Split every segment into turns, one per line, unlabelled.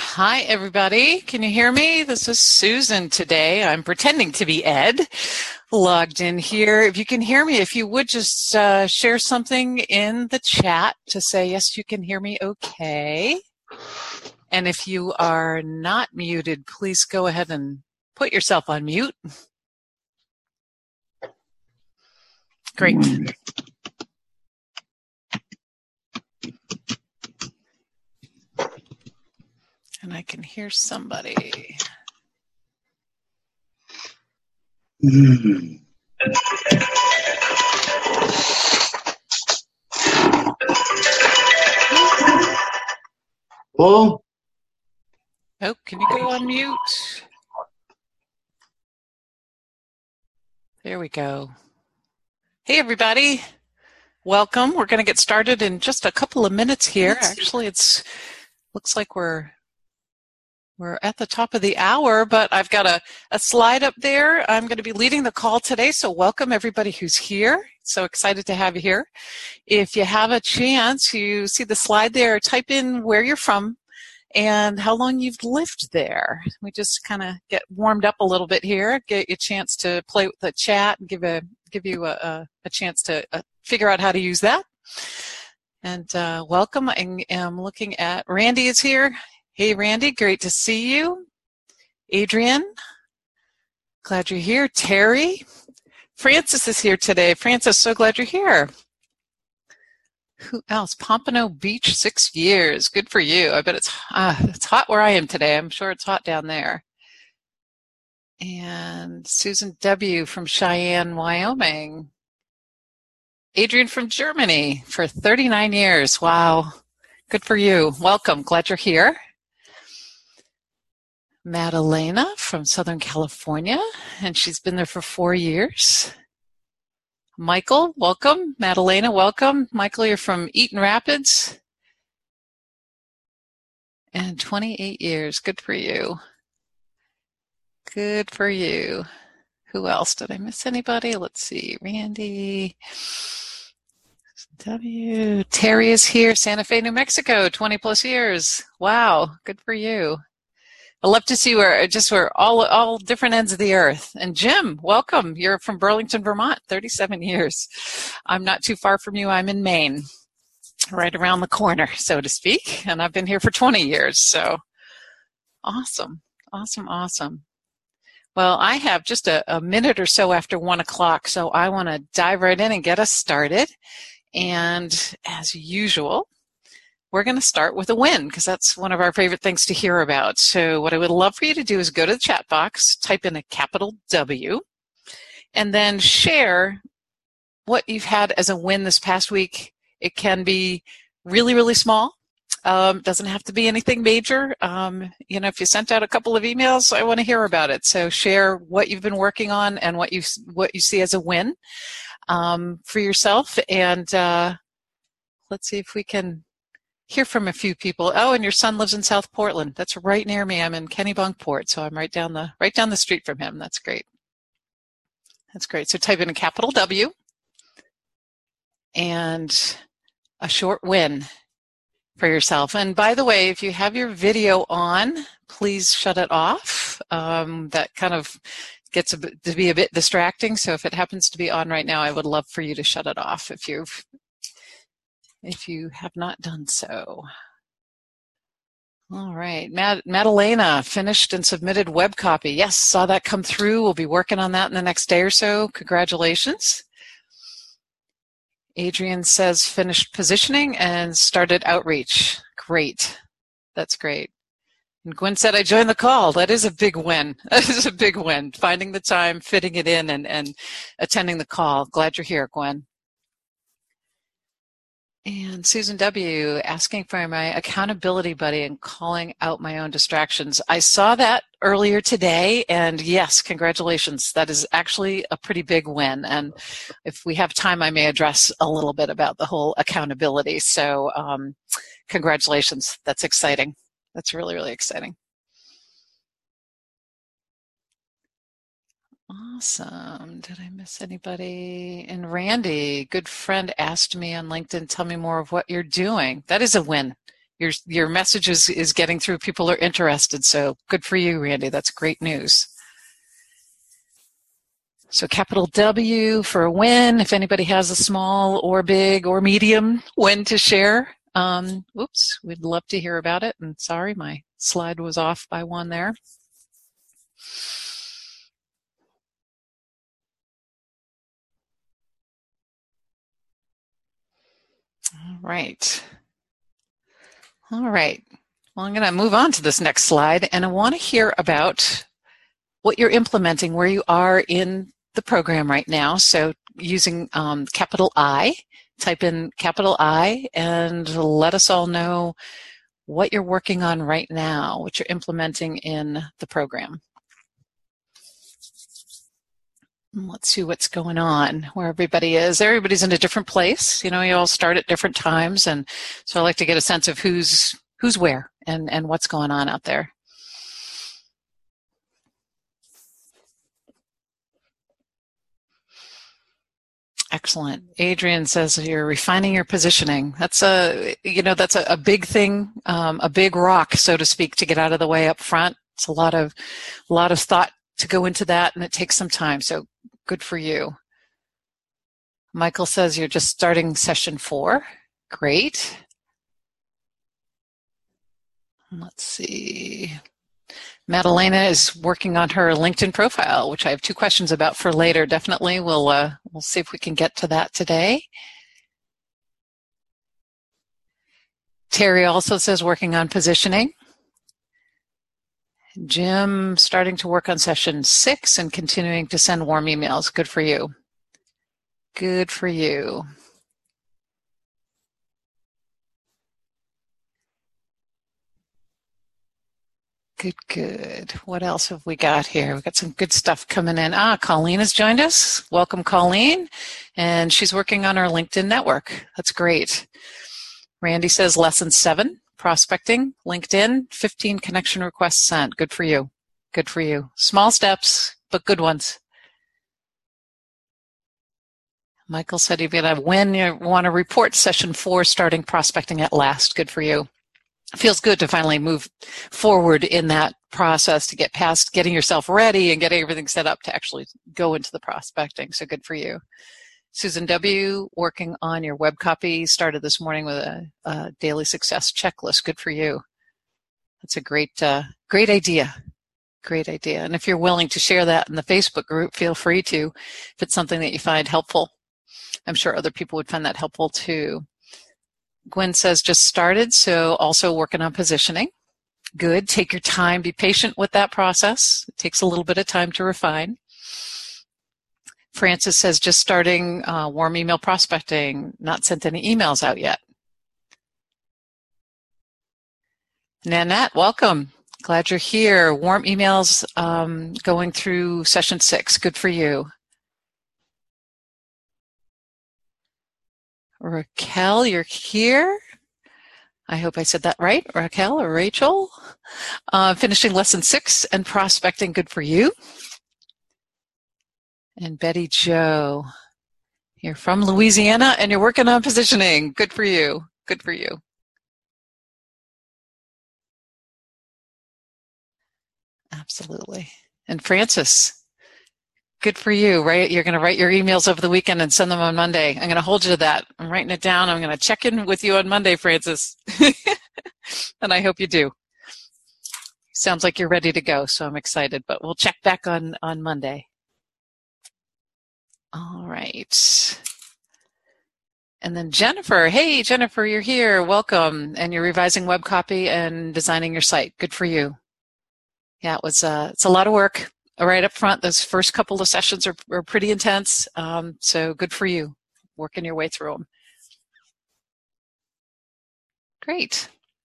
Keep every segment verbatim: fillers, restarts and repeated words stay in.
Hi, everybody. Can you hear me? This is Susan today. I'm pretending to be Ed, logged in here. If you can hear me, if you would just uh, share something in the chat to say, yes, you can hear me okay. And if you are not muted, please go ahead and put yourself on mute. Great. And I can hear somebody.
Mm. Paul?
Oh, can you go on mute? There we go. Hey, everybody. Welcome. We're going to get started in just a couple of minutes here. Actually, it's looks like we're we're at the top of the hour, but I've got a, a slide up there. I'm going to be leading the call today, so welcome everybody who's here. So excited to have you here. If you have a chance, you see the slide there, type in where you're from and how long you've lived there. We just kind of get warmed up a little bit here, get you a chance to play with the chat and give a give you a, a, a chance to uh, figure out how to use that. And uh, welcome. I am looking at Randy is here. Hey, Randy, great to see you. Adrian, glad you're here. Terry, Francis is here today. Francis, so glad you're here. Who else? Pompano Beach, six years. Good for you. I bet it's uh, it's hot where I am today. I'm sure it's hot down there. And Susan W. from Cheyenne, Wyoming. Adrian from Germany for thirty-nine years. Wow. Good for you. Welcome. Glad you're here. Madalena from Southern California, and she's been there for four years. Michael, welcome. Madalena, welcome. Michael, you're from Eaton Rapids. And twenty-eight years. Good for you. Good for you. Who else? Did I miss anybody? Let's see. Randy. W. Terry is here. Santa Fe, New Mexico. twenty plus years. Wow. Good for you. I love to see where just where all all different ends of the earth. And Jim, welcome. You're from Burlington, Vermont, thirty-seven years. I'm not too far from you. I'm in Maine, right around the corner, so to speak. And I've been here for twenty years. So awesome, awesome, awesome. Well, I have just a, a minute or so after one o'clock, so I want to dive right in and get us started. And as usual, we're going to start with a win because that's one of our favorite things to hear about. So what I would love for you to do is go to the chat box, type in a capital W, and then share what you've had as a win this past week. It can be really, really small. Um, doesn't have to be anything major. Um, you know, if you sent out a couple of emails, I want to hear about it. So share what you've been working on and what you what you see as a win um, for yourself. And uh, let's see if we can hear from a few people. Oh, and your son lives in South Portland. That's right near me. I'm in Kennebunkport, so I'm right down the right down the street from him. That's great. That's great. So type in a capital W and a short win for yourself. And by the way, if you have your video on, please shut it off. Um, that kind of gets a bit, to be a bit distracting. So if it happens to be on right now, I would love for you to shut it off if you've if you have not done so. All right. Mad- Madalena finished and submitted web copy. Yes, saw that come through. We'll be working on that in the next day or so. Congratulations. Adrian says finished positioning and started outreach. Great. That's great. And Gwen said, I joined the call. That is a big win. That is a big win. Finding the time, fitting it in, and, and attending the call. Glad you're here, Gwen. And Susan W. asking for my accountability buddy and calling out my own distractions. I saw that earlier today, and yes, congratulations. That is actually a pretty big win. And if we have time, I may address a little bit about the whole accountability. So um, congratulations. That's exciting. That's really, really exciting. Awesome. Did I miss anybody? And Randy, good friend, asked me on LinkedIn, tell me more of what you're doing. That is a win. your your message is, is getting through. People are interested. So good for you, Randy. That's great news. So capital W for a win. If anybody has a small or big or medium win to share, um, oops, we'd love to hear about it. And sorry, my slide was off by one there. All right. All right. Well, I'm going to move on to this next slide, and I want to hear about what you're implementing, where you are in the program right now. So using um, capital I, type in capital I, and let us all know what you're working on right now, what you're implementing in the program. Let's see what's going on, where everybody is. Everybody's in a different place. You know, you all start at different times, and so I like to get a sense of who's who's where and, and what's going on out there. Excellent. Adrian says you're refining your positioning. That's a, you know, that's a, a big thing, um, a big rock, so to speak, to get out of the way up front. It's a lot of, a lot of thought to go into that, and it takes some time. So good for you. Michael says you're just starting session four. Great. Let's see. Madalena is working on her LinkedIn profile, which I have two questions about for later. Definitely, we'll uh, we'll see if we can get to that today. Terry also says working on positioning. Jim starting to work on session six and continuing to send warm emails. Good for you. Good for you. Good, good. What else have we got here? We've got some good stuff coming in. Ah, Colleen has joined us. Welcome, Colleen. And she's working on our LinkedIn network. That's great. Randy says lesson seven, prospecting, LinkedIn, fifteen connection requests sent. Good for you. Good for you. Small steps, but good ones. Michael said you're going to win. You want to report session four, starting prospecting at last. Good for you. It feels good to finally move forward in that process, to get past getting yourself ready and getting everything set up to actually go into the prospecting. So good for you. Susan W., working on your web copy, started this morning with a, a daily success checklist. Good for you. That's a great, uh, great idea. Great idea. And if you're willing to share that in the Facebook group, feel free to, if it's something that you find helpful. I'm sure other people would find that helpful too. Gwen says just started, so also working on positioning. Good. Take your time. Be patient with that process. It takes a little bit of time to refine. Francis says just starting uh, warm email prospecting, not sent any emails out yet. Nanette, welcome. Glad you're here. Warm emails um, going through session six. Good for you. Raquel, you're here. I hope I said that right. Raquel or Rachel. Uh, finishing lesson six and prospecting. Good for you. And Betty Jo, you're from Louisiana and you're working on positioning. Good for you. Good for you. Absolutely. And Francis, good for you, right? You're going to write your emails over the weekend and send them on Monday. I'm going to hold you to that. I'm writing it down. I'm going to check in with you on Monday, Francis. And I hope you do. Sounds like you're ready to go, so I'm excited. But we'll check back on, on Monday. All right. And then Jennifer. Hey, Jennifer, you're here. Welcome. And you're revising web copy and designing your site. Good for you. Yeah, it was. Uh, it's a lot of work. Right up front, those first couple of sessions are, are pretty intense, um, so good for you, working your way through them. Great.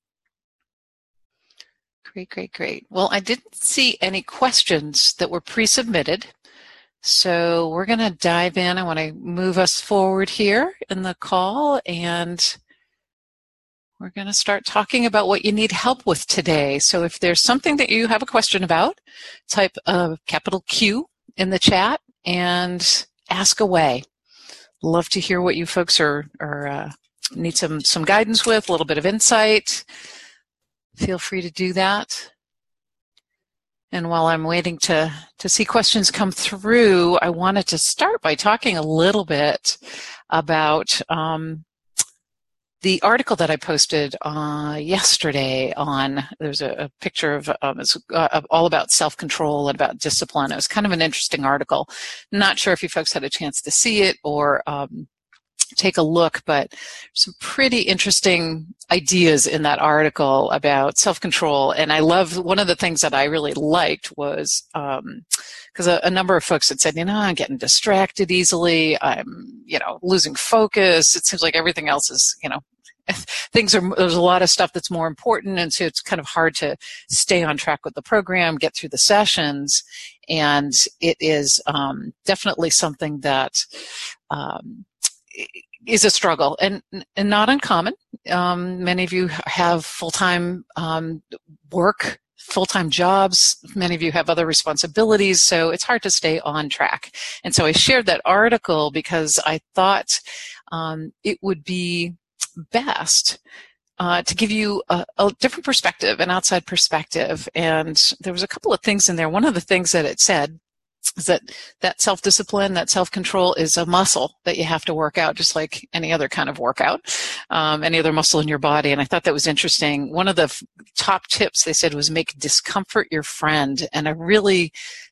Great, great, great. Well, I didn't see any questions that were pre-submitted, so we're going to dive in. I want to move us forward here in the call, and we're going to start talking about what you need help with today. So if there's something that you have a question about, type a capital Q in the chat and ask away. Love to hear what you folks are, are uh, need some, some guidance with, a little bit of insight. feel free to do that. And while I'm waiting to, to see questions come through, I wanted to start by talking a little bit about um, the article that I posted uh, yesterday on, there's a, a picture of, um, it's uh, all about self-control and about discipline. It was kind of an interesting article. Not sure if you folks had a chance to see it or um, take a look, but some pretty interesting ideas in that article about self-control. And I love, one of the things that I really liked was, um, because a, a number of folks had said, you know, I'm getting distracted easily. I'm, you know, losing focus. It seems like everything else is, you know, things are, there's a lot of stuff that's more important. And so it's kind of hard to stay on track with the program, get through the sessions. And it is um, definitely something that, um, is a struggle and, and not uncommon. Um, many of you have full-time um, work, full-time jobs. Many of you have other responsibilities, so it's hard to stay on track. And so I shared that article because I thought um, it would be best uh, to give you a, a different perspective, an outside perspective. And there was a couple of things in there. One of the things that it said is that that self-discipline, that self-control is a muscle that you have to work out just like any other kind of workout, um, any other muscle in your body. And I thought that was interesting. One of the f- top tips they said was make discomfort your friend. And I really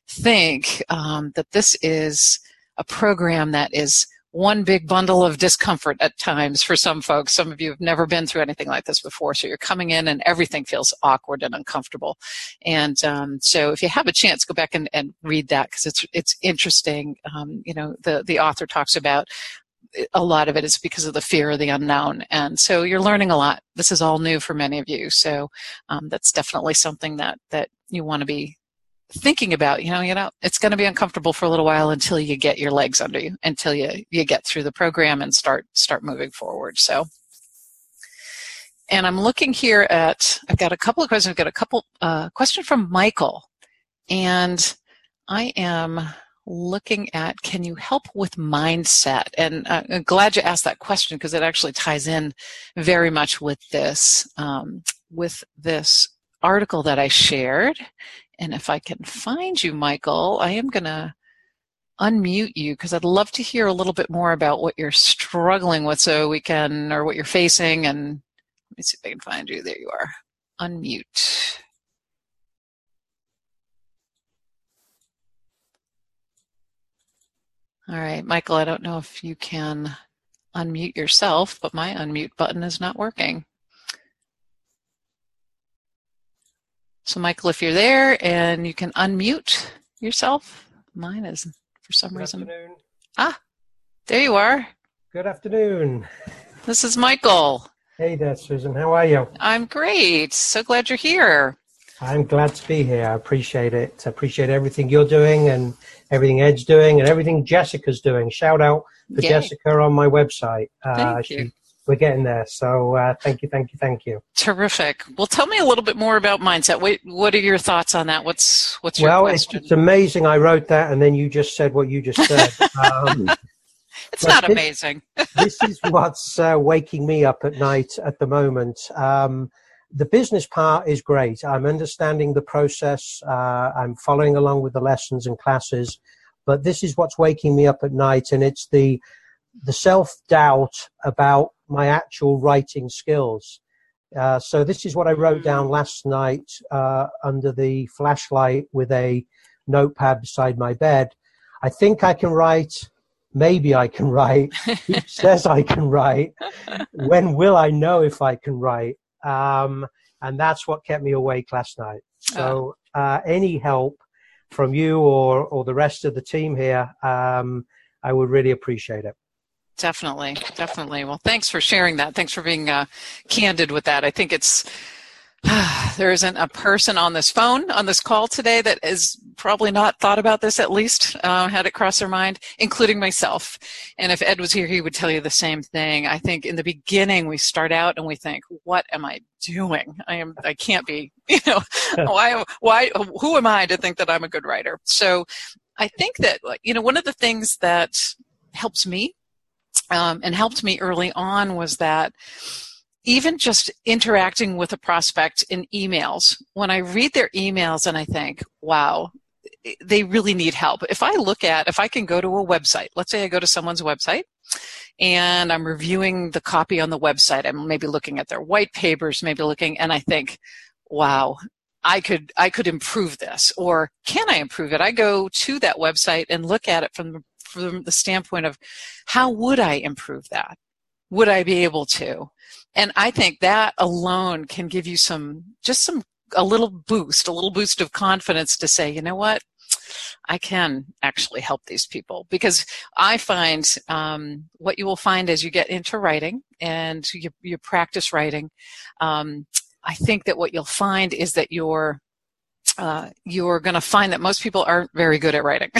think um, that this is a program that is one big bundle of discomfort at times for some folks. Some of you have never been through anything like this before, so you're coming in and everything feels awkward and uncomfortable. And um, so if you have a chance, go back and, and read that because it's it's interesting. Um, you know, the, the author talks about a lot of it is because of the fear of the unknown. And so you're learning a lot. This is all new for many of you. So um, that's definitely something that, that you want to be thinking about. You know, you know, it's going to be uncomfortable for a little while until you get your legs under you, until you, you get through the program and start, start moving forward. So, and I'm looking here at, I've got a couple of questions. I've got a couple, uh, question from Michael, and I am looking at, can you help with mindset? And uh, I'm glad you asked that question because it actually ties in very much with this, um, with this article that I shared. And if I can find you, Michael, I am going to unmute you because I'd love to hear a little bit more about what you're struggling with so we can, or what you're facing. And let me see if I can find you. There you are. Unmute. All right, Michael, I don't know if you can unmute yourself, but my unmute button is not working. So, Michael, if you're there and you can unmute yourself, mine is for some
Good
reason.
Afternoon.
Ah, there you are.
Good afternoon.
This is Michael.
Hey there, Susan. How are you?
I'm great. So glad you're here.
I'm glad to be here. I appreciate it. I appreciate everything you're doing and everything Ed's doing and everything Jessica's doing. Shout out for
Yay.
Jessica on my website. Uh,
Thank
she,
you.
We're getting there. So uh, thank you, thank you, thank you.
Terrific. Well, tell me a little bit more about mindset. What, what are your thoughts on that? What's what's your
well, it's,
question?
it's amazing. I wrote that and then you just said what you just said. Um,
it's not
this,
amazing.
This is what's uh, waking me up at night at the moment. Um, the business part is great. I'm understanding the process. Uh, I'm following along with the lessons and classes. But this is what's waking me up at night, and it's the the self-doubt about my actual writing skills. Uh, so this is what I wrote down last night uh, under the flashlight with a notepad beside my bed. I think I can write. Maybe I can write. Who says I can write? When will I know if I can write? Um, and that's what kept me awake last night. So uh, any help from you or, or the rest of the team here, um, I would really appreciate it.
Definitely, definitely. Well, thanks for sharing that. Thanks for being uh, candid with that. I think it's there isn't a person on this phone, on this call today that has probably not thought about this, at least uh, had it cross their mind, including myself. And if Ed was here, he would tell you the same thing. I think in the beginning, we start out and we think, what am I doing? I am, I can't be, you know, why, why, who am I to think that I'm a good writer? So I think that, you know, one of the things that helps me Um, and helped me early on was that even just interacting with a prospect in emails, when I read their emails and I think, wow, they really need help. If I look at, if I can go to a website, let's say I go to someone's website and I'm reviewing the copy on the website, I'm maybe looking at their white papers, maybe looking, and I think, wow, I could, I could improve this, or can I improve it? I go to that website and look at it from, from the standpoint of how would I improve that? Would I be able to? And I think that alone can give you some, just some, a little boost, a little boost of confidence to say, you know what, I can actually help these people. Because I find um, what you will find as you get into writing and you, you practice writing, um, I think that what you'll find is that you're uh, you're going to find that most people aren't very good at writing.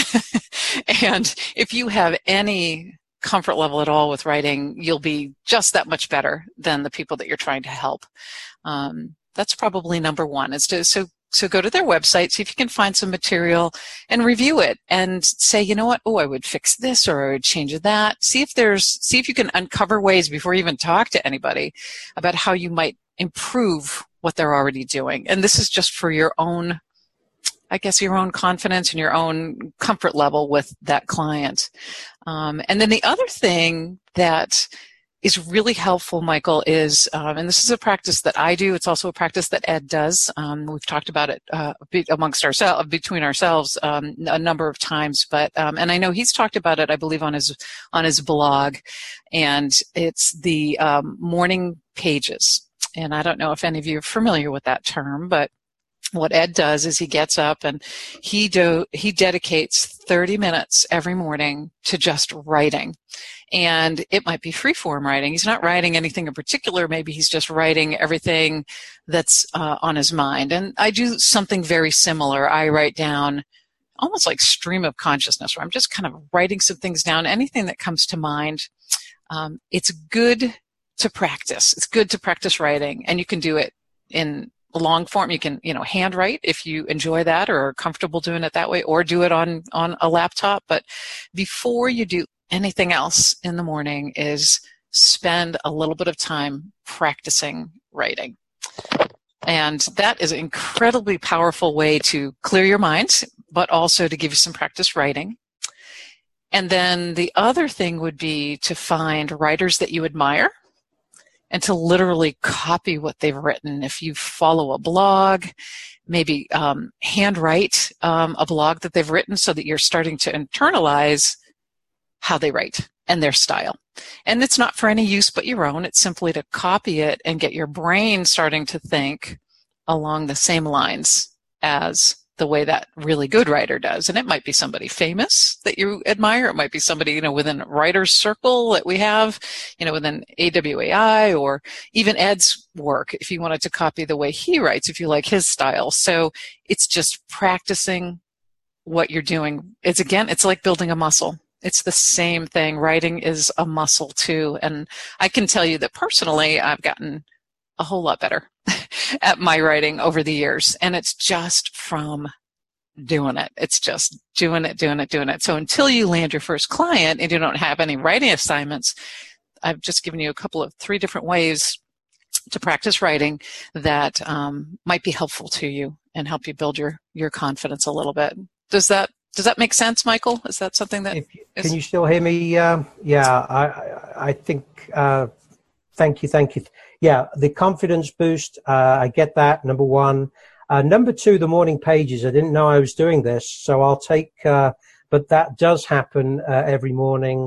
And if you have any comfort level at all with writing, you'll be just that much better than the people that you're trying to help. Um, that's probably number one, is to so so go to their website, see if you can find some material and review it and say, you know what, oh, I would fix this or I would change that. See if there's see if you can uncover ways before you even talk to anybody about how you might improve what they're already doing. And this is just for your own, I guess, your own confidence and your own comfort level with that client. Um, and then the other thing that is really helpful, Michael, is, um, and this is a practice that I do, it's also a practice that Ed does. Um, we've talked about it uh, amongst ourselves, between ourselves, um, a number of times, but, um, and I know he's talked about it, I believe, on his, on his blog, and it's the um, morning pages. And I don't know if any of you are familiar with that term, but what Ed does is he gets up and he do he dedicates thirty minutes every morning to just writing. And it might be free-form writing. He's not writing anything in particular. Maybe he's just writing everything that's uh, on his mind. And I do something very similar. I write down almost like stream of consciousness, where I'm just kind of writing some things down, anything that comes to mind. Um, it's good to practice. It's good to practice writing, and you can do it in long form. You can, you know, handwrite if you enjoy that or are comfortable doing it that way, or do it on, on a laptop. But before you do anything else in the morning, is spend a little bit of time practicing writing. And that is an incredibly powerful way to clear your mind, but also to give you some practice writing. And then the other thing would be to find writers that you admire and to literally copy what they've written. If you follow a blog, maybe um, handwrite um, a blog that they've written so that you're starting to internalize how they write and their style. And it's not for any use but your own. It's simply to copy it and get your brain starting to think along the same lines as the way that really good writer does. And it might be somebody famous that you admire. It might be somebody, you know, within a writer's circle that we have, you know, within A W A I, or even Ed's work, if you wanted to copy the way he writes, if you like his style. So it's just practicing what you're doing. It's, again, it's like building a muscle. It's the same thing. Writing is a muscle too. And I can tell you that personally, I've gotten a whole lot better at my writing over the years. And it's just from doing it. It's just doing it, doing it, doing it. So until you land your first client and you don't have any writing assignments, I've just given you a couple of three different ways to practice writing that um, might be helpful to you and help you build your, your confidence a little bit. Does that Does that make sense, Michael? Is that something that...
If, is... Can you still hear me? Um, yeah, I, I, I think... Uh, thank you, thank you. Yeah, the confidence boost, uh, I get that, number one. Uh, number two, the morning pages. I didn't know I was doing this, so I'll take... Uh, but that does happen uh, every morning.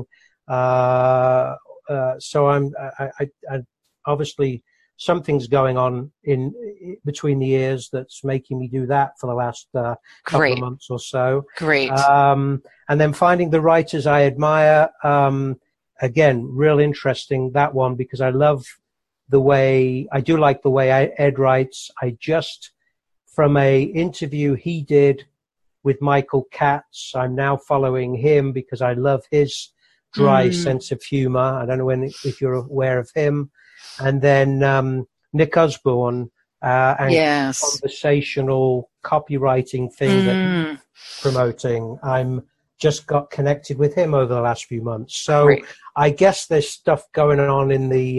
Uh, uh, so I'm... I, I, I obviously... Something's going on in between the ears that's making me do that for the last uh, couple
Great.
of months or so.
Great.
Um, and then finding the writers I admire. Um, again, real interesting, that one, because I love the way, I do like the way Ed writes. I just, from a interview he did with Michael Katz, I'm now following him because I love his dry mm. sense of humor. I don't know when, if you're aware of him. And then um, Nick Osborne uh, and
yes.
conversational copywriting thing mm. that he's promoting. I'm just got connected with him over the last few months. So Great. I guess there's stuff going on in the uh,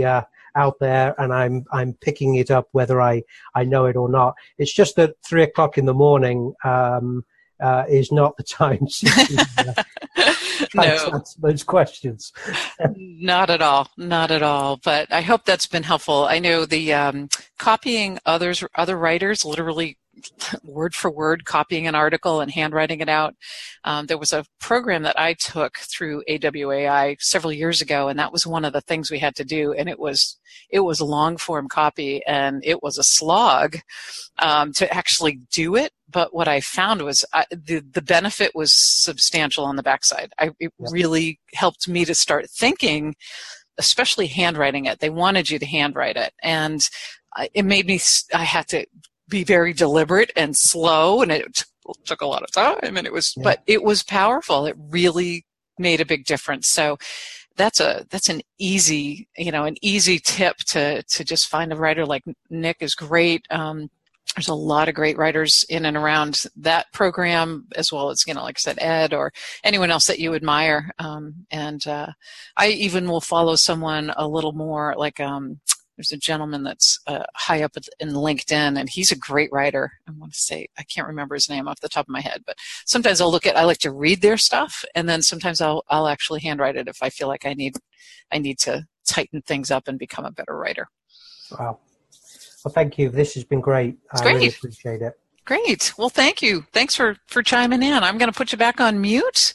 out there, and I'm I'm picking it up whether I, I know it or not. It's just that three o'clock in the morning um, uh, is not the time to uh, try
No.
to answer those questions.
Not at all, not at all. But I hope that's been helpful. I know the um, copying others, other writers, literally word for word, copying an article and handwriting it out. Um, there was a program that I took through A W A I several years ago, and that was one of the things we had to do. And it was it was long form copy, and it was a slog um, to actually do it. But what I found was I, the the benefit was substantial on the backside. I, it
Yep.
really helped me to start thinking, especially handwriting it. They wanted you to handwrite it, and I- it made me. I had to be very deliberate and slow, and it t- took a lot of time. And it was,
Yeah.
but it was powerful. It really made a big difference. So that's a that's an easy, you know, an easy tip to to just find a writer like Nick is great. Um, There's a lot of great writers in and around that program, as well as, you know, like I said, Ed or anyone else that you admire. Um, and uh, I even will follow someone a little more, like um, there's a gentleman that's uh, high up in LinkedIn, and he's a great writer. I want to say, I can't remember his name off the top of my head, but sometimes I'll look at, I like to read their stuff, and then sometimes I'll I'll actually handwrite it if I feel like I need I need to tighten things up and become a better writer.
Wow. Well, thank you. This has been great.
It's
I
great.
really appreciate it.
Great. Well, thank you. Thanks for, for chiming in. I'm going to put you back on mute.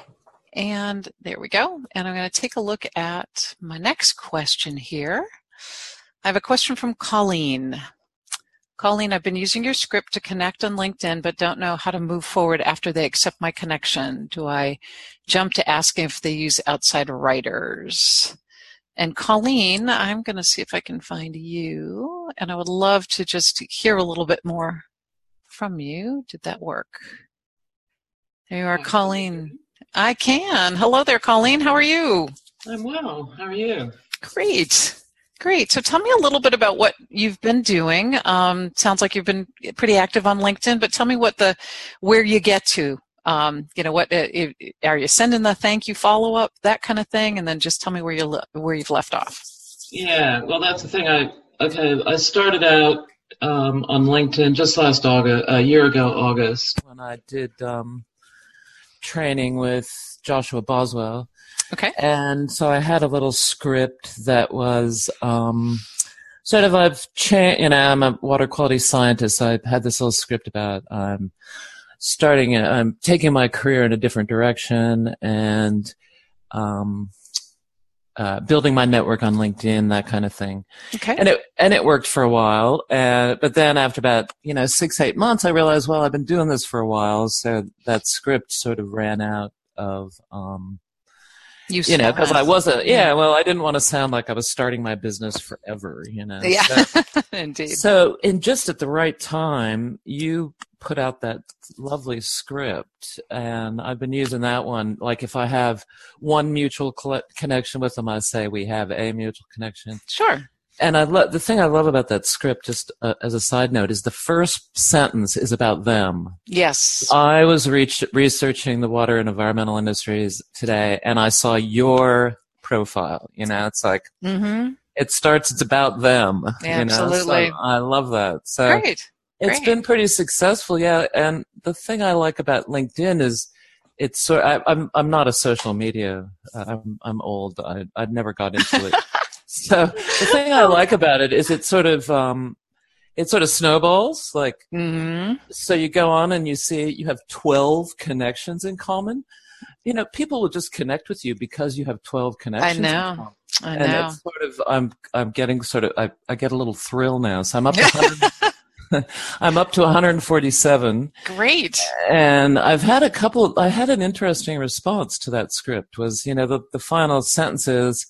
And there we go. And I'm going to take a look at my next question here. I have a question from Colleen. Colleen, I've been using your script to connect on LinkedIn, but don't know how to move forward after they accept my connection. Do I jump to asking if they use outside writers? And Colleen, I'm going to see if I can find you, and I would love to just hear a little bit more from you. Did that work? There you are, Colleen. I can. Hello there, Colleen. How are you?
I'm well. How are you?
Great. Great. So tell me a little bit about what you've been doing. Um, sounds like you've been pretty active on LinkedIn, but tell me what the where you get to. Um, you know, what uh, are you sending the thank you follow up, that kind of thing, and then just tell me where you le- where you've left off.
Yeah. Well, that's the thing. I okay. I started out um, on LinkedIn just last August, a year ago, August, when I did um, training with Joshua Boswell.
Okay.
And so I had a little script that was um, sort of I've cha- you know I'm a water quality scientist. So I had this little script about um, starting. I'm taking my career in a different direction and um, uh, building my network on LinkedIn, that kind of thing.
Okay.
And it and it worked for a while. And but then after about you know six eight months, I realized well I've been doing this for a while, so that script sort of ran out of. Um, You know, because I wasn't, yeah, well, I didn't want to sound like I was starting my business forever, you know.
Yeah,
so,
indeed.
So, and just at the right time, you put out that lovely script, and I've been using that one. Like if I have one mutual connection with them, I say we have a mutual connection.
Sure.
And I love the thing I love about that script, just uh, as a side note, is the first sentence is about them.
Yes.
I was reach, researching the water and environmental industries today, and I saw your profile. You know, it's like
mm-hmm.
it starts. It's about them.
Yeah,
you know?
absolutely.
So I love that. So
Great.
It's
Great.
been pretty successful, yeah. And the thing I like about LinkedIn is it's sort. I, I'm I'm not a social media. Uh, I'm I'm old. I I've never got into it. So the thing I like about it is it sort of um, it sort of snowballs. Like,
mm-hmm.
So you go on and you see you have twelve connections in common. You know, people will just connect with you because you have twelve connections.
I know.
In common.
I
and
know.
it's sort of I'm I'm getting sort of I I get a little thrill now. So I'm up to one hundred, I'm up to one hundred forty-seven.
Great.
And I've had a couple. I had an interesting response to that script. Was you know the the final sentences.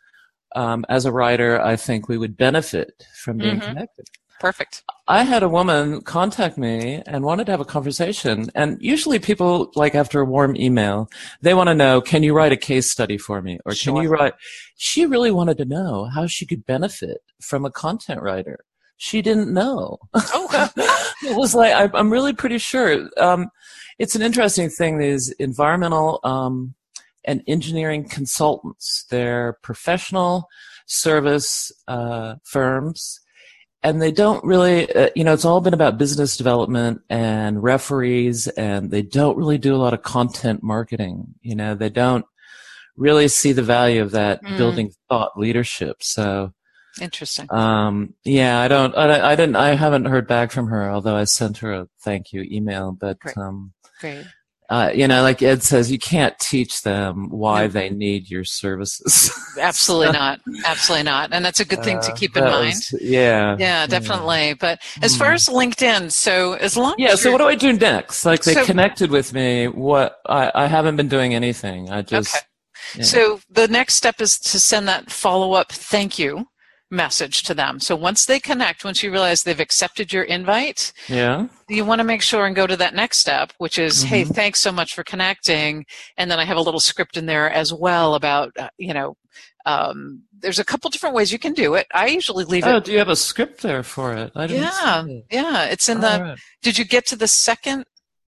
Um, as a writer, I think we would benefit from being
mm-hmm.
connected.
Perfect.
I had a woman contact me and wanted to have a conversation. And usually people, like after a warm email, they want to know, can you write a case study for me? Or
Sure.
can you write? She really wanted to know how she could benefit from a content writer. She didn't know.
Oh.
It was like, I, I'm really pretty sure. Um, it's an interesting thing, these environmental um, and engineering consultants. They're professional. service uh, firms, and they don't really, uh, you know, it's all been about business development and referees, and they don't really do a lot of content marketing. You know, they don't really see the value of that
Mm.
building thought leadership. So,
Interesting.
um, yeah, I don't, I, I didn't, I haven't heard back from her, although I sent her a thank you email, but,
Great.
um,
Great.
uh, you know, like Ed says, you can't teach them why
No.
they need your services.
Absolutely not. Absolutely not. And that's a good thing to
Uh,
keep in
That
mind.
was- yeah.
Yeah, definitely. But as far
Hmm.
as LinkedIn, so as long
Yeah,
as
so
you're-
what do I do next? Like, they
So-
connected with me. What, I, I haven't been doing anything. I just,
Okay.
yeah.
So the next step is to send that follow-up thank you message to them. So once they connect, once you realize they've accepted your invite,
yeah.
you want to make sure and go to that next step, which is, hey,
Mhm.
thanks so much for connecting. And then I have a little script in there as well about, uh, you know, um, there's a couple different ways you can do it. I usually leave
Oh,
it.
do you have a script there for it? I didn't
Yeah,
see it.
yeah. It's in
All
the,
right.
did you get to the second?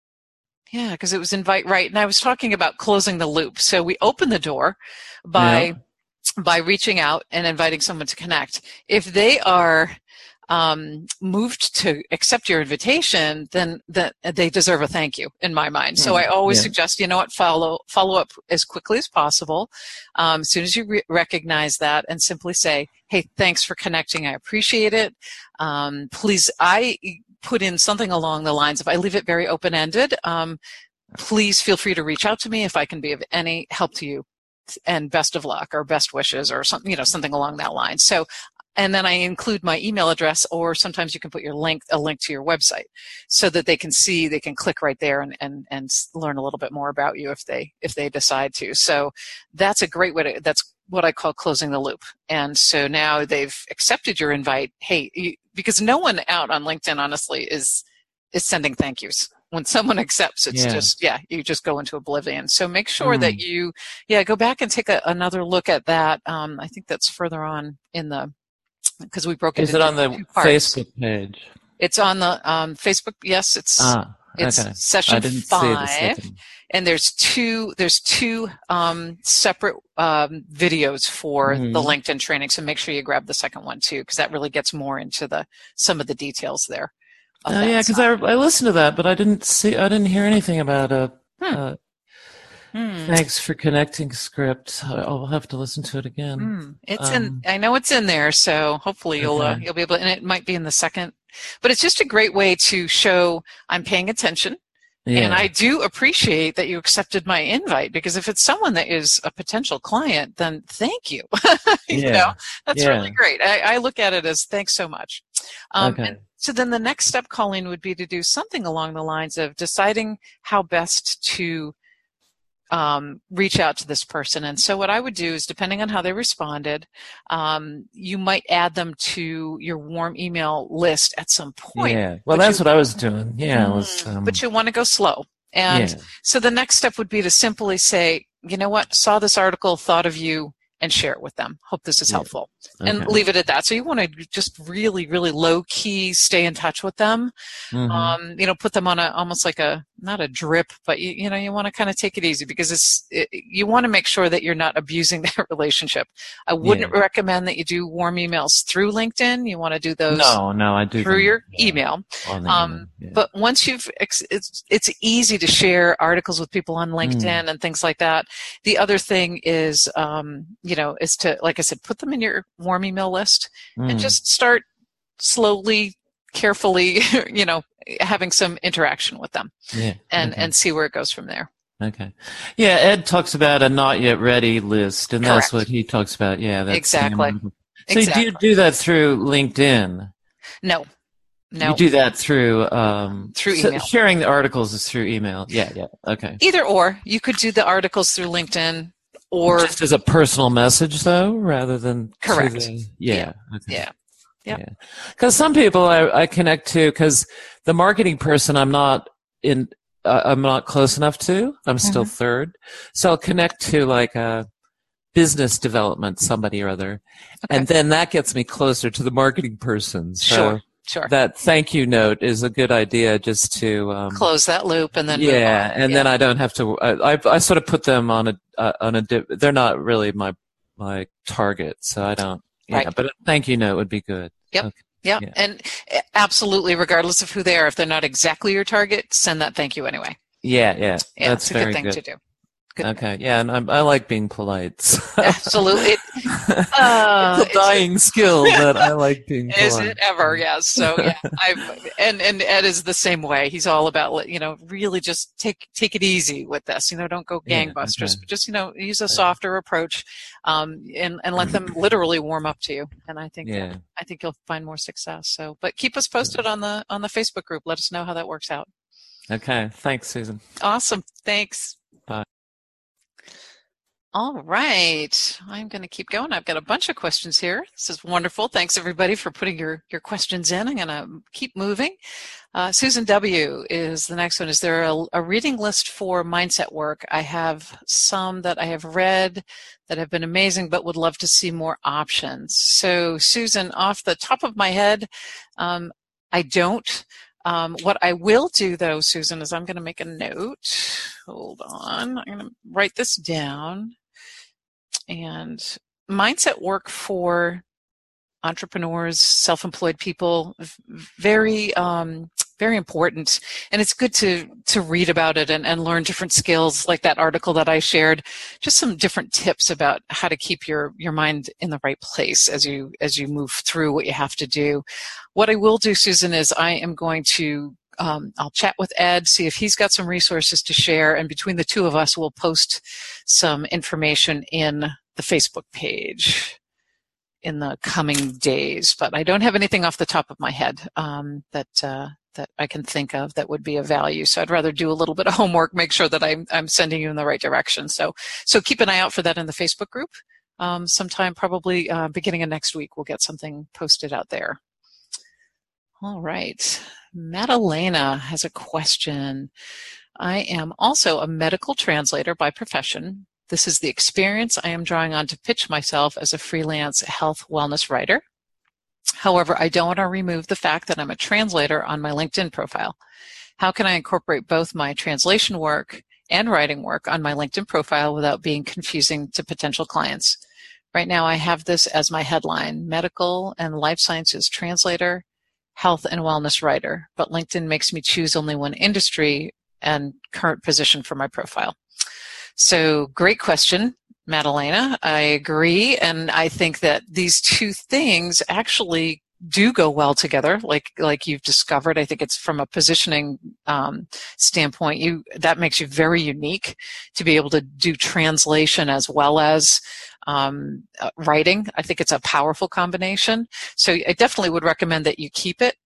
Yeah, because it was invite right. And I was talking about closing the loop. So we open the door by
Yeah.
by reaching out and inviting someone to connect. If they are um, moved to accept your invitation, then that they deserve a thank you in my mind. So
Mm,
I always
yeah.
suggest, you know what, follow follow up as quickly as possible. Um, as soon as you re- recognize that, and simply say, "Hey, thanks for connecting. I appreciate it. Um, please, I." Put in something along the lines of, I leave it very open-ended. Um, please feel free to reach out to me if I can be of any help to you, and best of luck or best wishes or something, you know, something along that line. So, and then I include my email address, or sometimes you can put your link, a link to your website, so that they can see, they can click right there and, and, and learn a little bit more about you if they, if they decide to. So that's a great way to, that's what I call closing the loop. And so now they've accepted your invite. Hey, you, because no one out on LinkedIn, honestly, is, is sending thank yous. When someone accepts, it's
Yeah.
just, yeah, you just go into oblivion. So make sure
Mm.
that you, yeah, go back and take a, another look at that. Um, I think that's further on in the, because we broke it
Is it
into
on the
two parts.
Facebook page?
It's on the um, Facebook. Yes, it's
Ah,
it's
okay.
session
I didn't
five.
see the second.
And there's two there's two um, separate um, videos for
Mhm.
the LinkedIn training. So make sure you grab the second one too, because that really gets more into the some of the details there. of
Oh
that
yeah, because
side.
I I listened to that, but I didn't see I didn't hear anything about a.
Hmm.
Uh,
Hmm.
Thanks for connecting script. I- I'll have to listen to it again.
Hmm. It's
Um,
in. I know it's in there, so hopefully you'll uh,
Okay.
you'll be able. And it might be in the second, but it's just a great way to show I'm paying attention.
Yeah.
And I do appreciate that you accepted my invite, because if it's someone that is a potential client, then thank you. you
Yeah.
know, that's
Yeah.
really great. I, I look at it as thanks so much. Um,
Okay.
and so then the next step, Colleen, would be to do something along the lines of deciding how best to um, reach out to this person. And so what I would do is, depending on how they responded, um, you might add them to your warm email list at some point.
Yeah. Well,
But
that's
you-
what I was doing. Yeah. I was.
Mm,
Um,
but you want to go slow. And
yeah.
so the next step would be to simply say, you know what, saw this article, thought of you, and share it with them. Hope this is
Yeah.
helpful. And
Okay.
leave it at that. So you want to just really, really low key stay in touch with them.
Mhm.
Um, you know, put them on a, almost like a, not a drip, but you, you know, you want to kind of take it easy, because it's, it, you want to make sure that you're not abusing that relationship. I wouldn't
Yeah.
recommend that you do warm emails through LinkedIn. You want to do those
No, no, I do
through
them,
your
yeah,
email.
on the
Um,
email, yeah.
But once you've, ex- it's, it's easy to share articles with people on LinkedIn
Mm.
and things like that. The other thing is, um, you know, is to, like I said, put them in your warm email list and
Mm.
just start slowly, carefully, you know, having some interaction with them,
yeah.
and,
okay.
and see where it goes from there.
Okay. Yeah, Ed talks about a not yet ready list, and that's
Correct.
what he talks about. Yeah, that's
Exactly.
So
Exactly.
do you do that through LinkedIn?
No, no.
You do that through um
Through
so
email.
sharing the articles is through email. Yeah, yeah. Okay.
Either or. You could do the articles through LinkedIn, or
Just as a personal message though, rather than to
Correct.
the- yeah. Okay.
yeah. Yep.
Yeah. Because some people I, I connect to, because the marketing person I'm not in, uh, I'm not close enough to. I'm still
Mhm.
third, so I'll connect to like a business development somebody or other,
Okay.
and then that gets me closer to the marketing person. So
Sure. Sure.
that thank you note is a good idea, just to um,
Close that loop and then move
yeah,
on.
and then I don't have to. I, I I sort of put them on a uh, on a. Di- they're not really my like target, so I don't. Yeah,
Right.
but a thank you note would be good.
Yep.
Okay.
Yep.
Yeah.
And absolutely, regardless of who they are, if they're not exactly your target, send that thank you anyway.
Yeah, yeah,
Yeah,
that's
it's a
very
good thing
good.
to do. Good.
Okay, yeah, and I'm, I like being polite. So.
Absolutely. It, uh,
it's a dying
it's,
skill, but I like being polite.
Is it ever? Yes. So yeah, I've and and Ed is the same way. He's all about, you know, really just take take it easy with this. You know, don't go gangbusters,
yeah, okay.
but just, you know, use a softer approach, um, and and let them literally warm up to you. And I think
yeah.
uh, I think you'll find more success. So, but keep us posted on the on the Facebook group. Let us know how that works out.
Okay. Thanks, Susan.
Awesome. Thanks.
Bye.
All right. I'm going to keep going. I've got a bunch of questions here. This is wonderful. Thanks, everybody, for putting your, your questions in. I'm going to keep moving. Uh, Susan W. is the next one. Is there a, a reading list for mindset work? I have some that I have read that have been amazing, but would love to see more options. So, Susan, off the top of my head, um, I don't. Um, what I will do, though, Susan, is I'm going to make a note. Hold on. I'm going to write this down. And mindset work for entrepreneurs, self-employed people, very, um, very important. And it's good to to read about it and, and learn different skills, like that article that I shared. Just some different tips about how to keep your your mind in the right place as you as you move through what you have to do. What I will do, Susan, is I am going to Um, I'll chat with Ed, see if he's got some resources to share, and between the two of us, we'll post some information in the Facebook page in the coming days. But I don't have anything off the top of my head um, that uh, that I can think of that would be of value. So I'd rather do a little bit of homework, make sure that I'm I'm sending you in the right direction. So so keep an eye out for that in the Facebook group. Um, sometime probably uh, beginning of next week, we'll get something posted out there. All right. Madalena has a question. I am also a medical translator by profession. This is the experience I am drawing on to pitch myself as a freelance health wellness writer. However, I don't want to remove the fact that I'm a translator on my LinkedIn profile. How can I incorporate both my translation work and writing work on my LinkedIn profile without being confusing to potential clients? Right now, I have this as my headline, medical and life sciences translator, health and wellness writer, but LinkedIn makes me choose only one industry and current position for my profile. So great question, Madalena. I agree, and I think that these two things actually do go well together, like like you've discovered. I think it's from a positioning um, standpoint, you that makes you very unique to be able to do translation as well as um, uh, writing. I think it's a powerful combination. So I definitely would recommend that you keep it.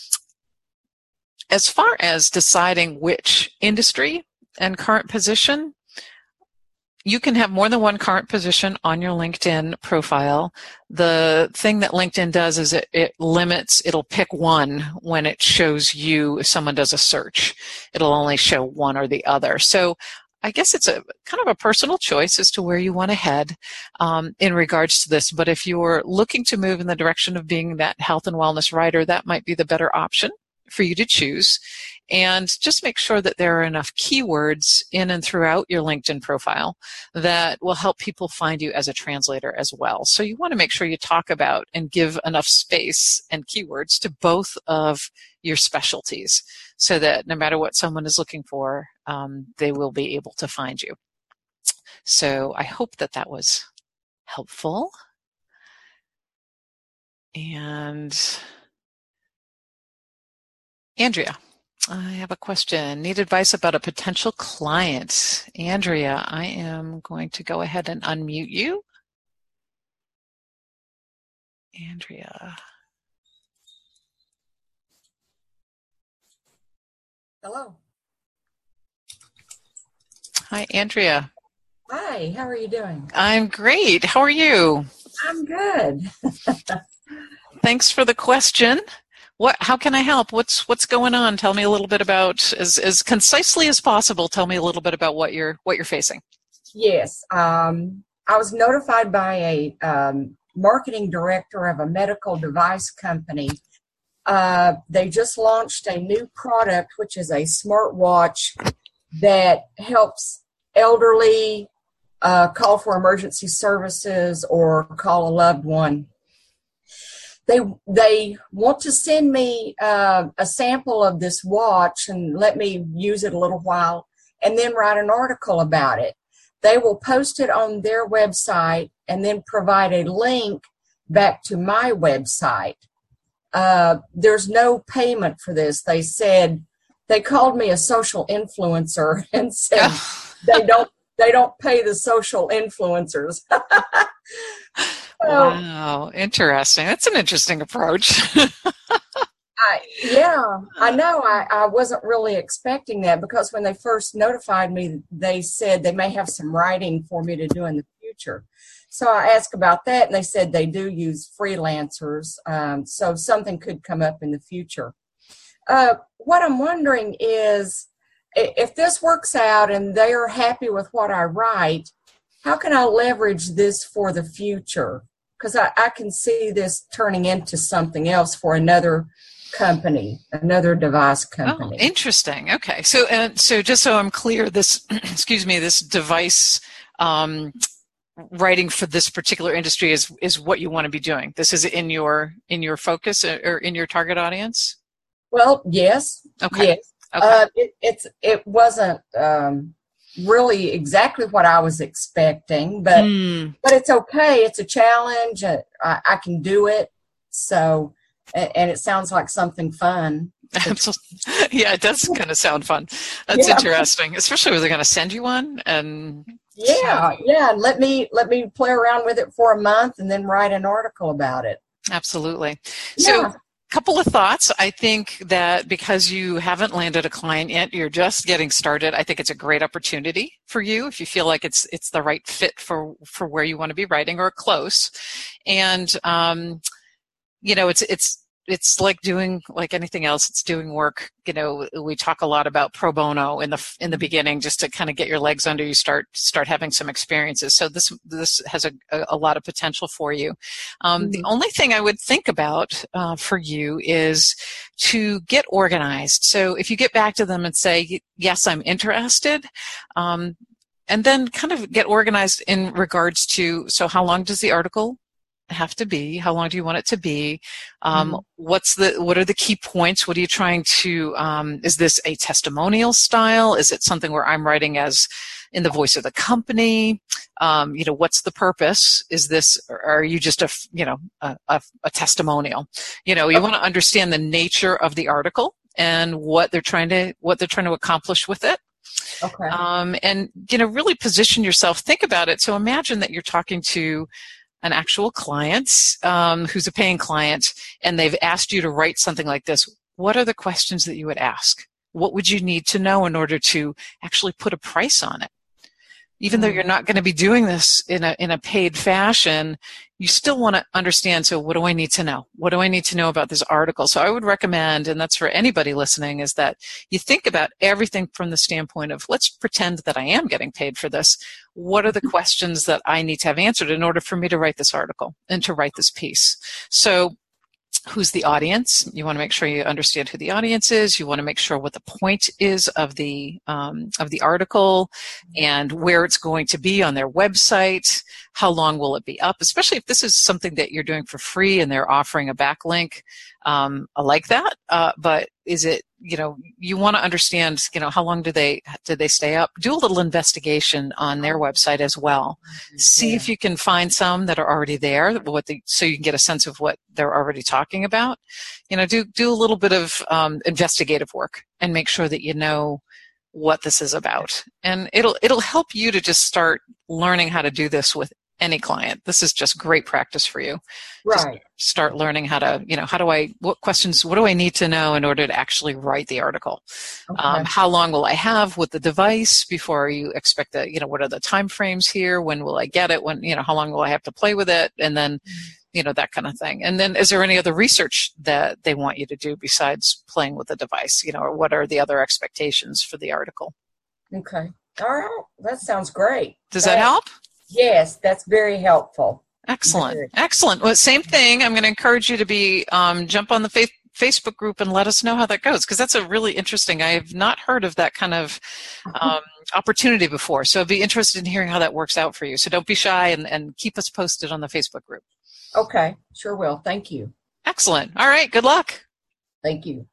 As far as deciding which industry and current position, you can have more than one current position on your LinkedIn profile. The thing that LinkedIn does is it, it limits, it'll pick one when it shows you, if someone does a search, it'll only show one or the other. So I guess it's a kind of a personal choice as to where you want to head um, in regards to this. But if you're looking to move in the direction of being that health and wellness writer, that might be the better option for you to choose. And just make sure that there are enough keywords in and throughout your LinkedIn profile that will help people find you as a translator as well. So you want to make sure you talk about and give enough space and keywords to both of your specialties so that no matter what someone is looking for, um, they will be able to find you. So I hope that that was helpful. And Andrea, I have a question. Need advice about a potential client. Andrea, I am going to go ahead and unmute you. Andrea.
Hello.
Hi, Andrea.
Hi, how are you doing?
I'm great. How are you?
I'm good.
Thanks for the question. What? How can I help? What's What's going on? Tell me a little bit about, as as concisely as possible. Tell me a little bit about what you're what you're facing.
Yes, um, I was notified by a um, marketing director of a medical device company. Uh, they just launched a new product, which is a smartwatch that helps elderly uh, call for emergency services, or call a loved one. They they want to send me uh, a sample of this watch and let me use it a little while and then write an article about it. They will post it on their website and then provide a link back to my website. Uh, there's no payment for this. They said, they called me a social influencer and said they don't they don't pay the social influencers.
Wow, interesting. That's an interesting approach.
I, yeah, I know. I, I wasn't really expecting that, because when they first notified me, they said they may have some writing for me to do in the future. So I asked about that, and they said they do use freelancers, um, so something could come up in the future. Uh, what I'm wondering is, if this works out and they are happy with what I write, how can I leverage this for the future? Because I, I can see this turning into something else for another company, another device company.
Oh, interesting. Okay. So, uh, so just so I'm clear, this, excuse me, this device um, writing for this particular industry is is what you want to be doing. This is in your in your focus or in your target audience.
Well, yes.
Okay.
Yes.
Okay.
Uh, it, it's it wasn't um, really exactly what I was expecting, but
mm.
but it's okay. It's a challenge. I, I can do it. So, and it sounds like something fun.
Absolutely. Yeah, it does kind of sound fun. That's
Yeah.
interesting, especially when they're going to send you one. And
Yeah, yeah. And let me let me play around with it for a month and then write an article about it.
Absolutely.
Yeah.
So, couple of thoughts. I think that because you haven't landed a client yet, you're just getting started. I think it's a great opportunity for you if you feel like it's it's the right fit for for where you want to be writing, or close. And um, you know, it's it's it's like doing like anything else. It's doing work. You know, we talk a lot about pro bono in the in the beginning, just to kind of get your legs under you, start start having some experiences. So this this has a, a lot of potential for you. Um, mm-hmm. The only thing I would think about uh, for you is to get organized. So if you get back to them and say, yes, I'm interested, um, and then kind of get organized in regards to, so how long does the article have to be? How long do you want it to be? Um, mm-hmm. What's the, what are the key points? What are you trying to, um, is this a testimonial style? Is it something where I'm writing as in the voice of the company? Um, you know, what's the purpose? Is this, or are you just a, you know, a, a, a testimonial? You know, you okay. want to understand the nature of the article and what they're trying to, what they're trying to accomplish with it.
Okay.
Um, and, you know, really position yourself, think about it. So imagine that you're talking to an actual client um, who's a paying client, and they've asked you to write something like this. What are the questions that you would ask? What would you need to know in order to actually put a price on it? Even mm-hmm. though you're not going to be doing this in a in a paid fashion, you still want to understand, so what do I need to know? What do I need to know about this article? So I would recommend, and that's for anybody listening, is that you think about everything from the standpoint of, let's pretend that I am getting paid for this. What are the questions that I need to have answered in order for me to write this article and to write this piece? So who's the audience? You want to make sure you understand who the audience is. You want to make sure what the point is of the um, of the article and where it's going to be on their website. How long will it be up? Especially if this is something that you're doing for free and they're offering a backlink. Um, I like that. Uh, but is it, you know, you want to understand, you know, how long do they, do they stay up? Do a little investigation on their website as well. See yeah. if you can find some that are already there, what the, so you can get a sense of what they're already talking about. You know, do, do a little bit of, um, investigative work and make sure that you know what this is about. And it'll, it'll help you to just start learning how to do this with any client. This is just great practice for you.
Right.
Just start learning how to, you know, how do I, what questions, what do I need to know in order to actually write the article? Okay. Um, how long will I have with the device before you expect that, you know, what are the time frames here? When will I get it? When, you know, how long will I have to play with it? And then, you know, that kind of thing. And then is there any other research that they want you to do besides playing with the device? You know, or what are the other expectations for the article?
Okay. All right. That sounds great.
Does that, that help?
Yes, that's very helpful.
Excellent. Very. Excellent. Well, same thing. I'm going to encourage you to be, um, jump on the faith, Facebook group and let us know how that goes, because that's a really interesting, I have not heard of that kind of um, opportunity before. So I'd be interested in hearing how that works out for you. So don't be shy, and, and keep us posted on the Facebook group.
Okay, sure will. Thank you.
Excellent. All right. Good luck.
Thank you.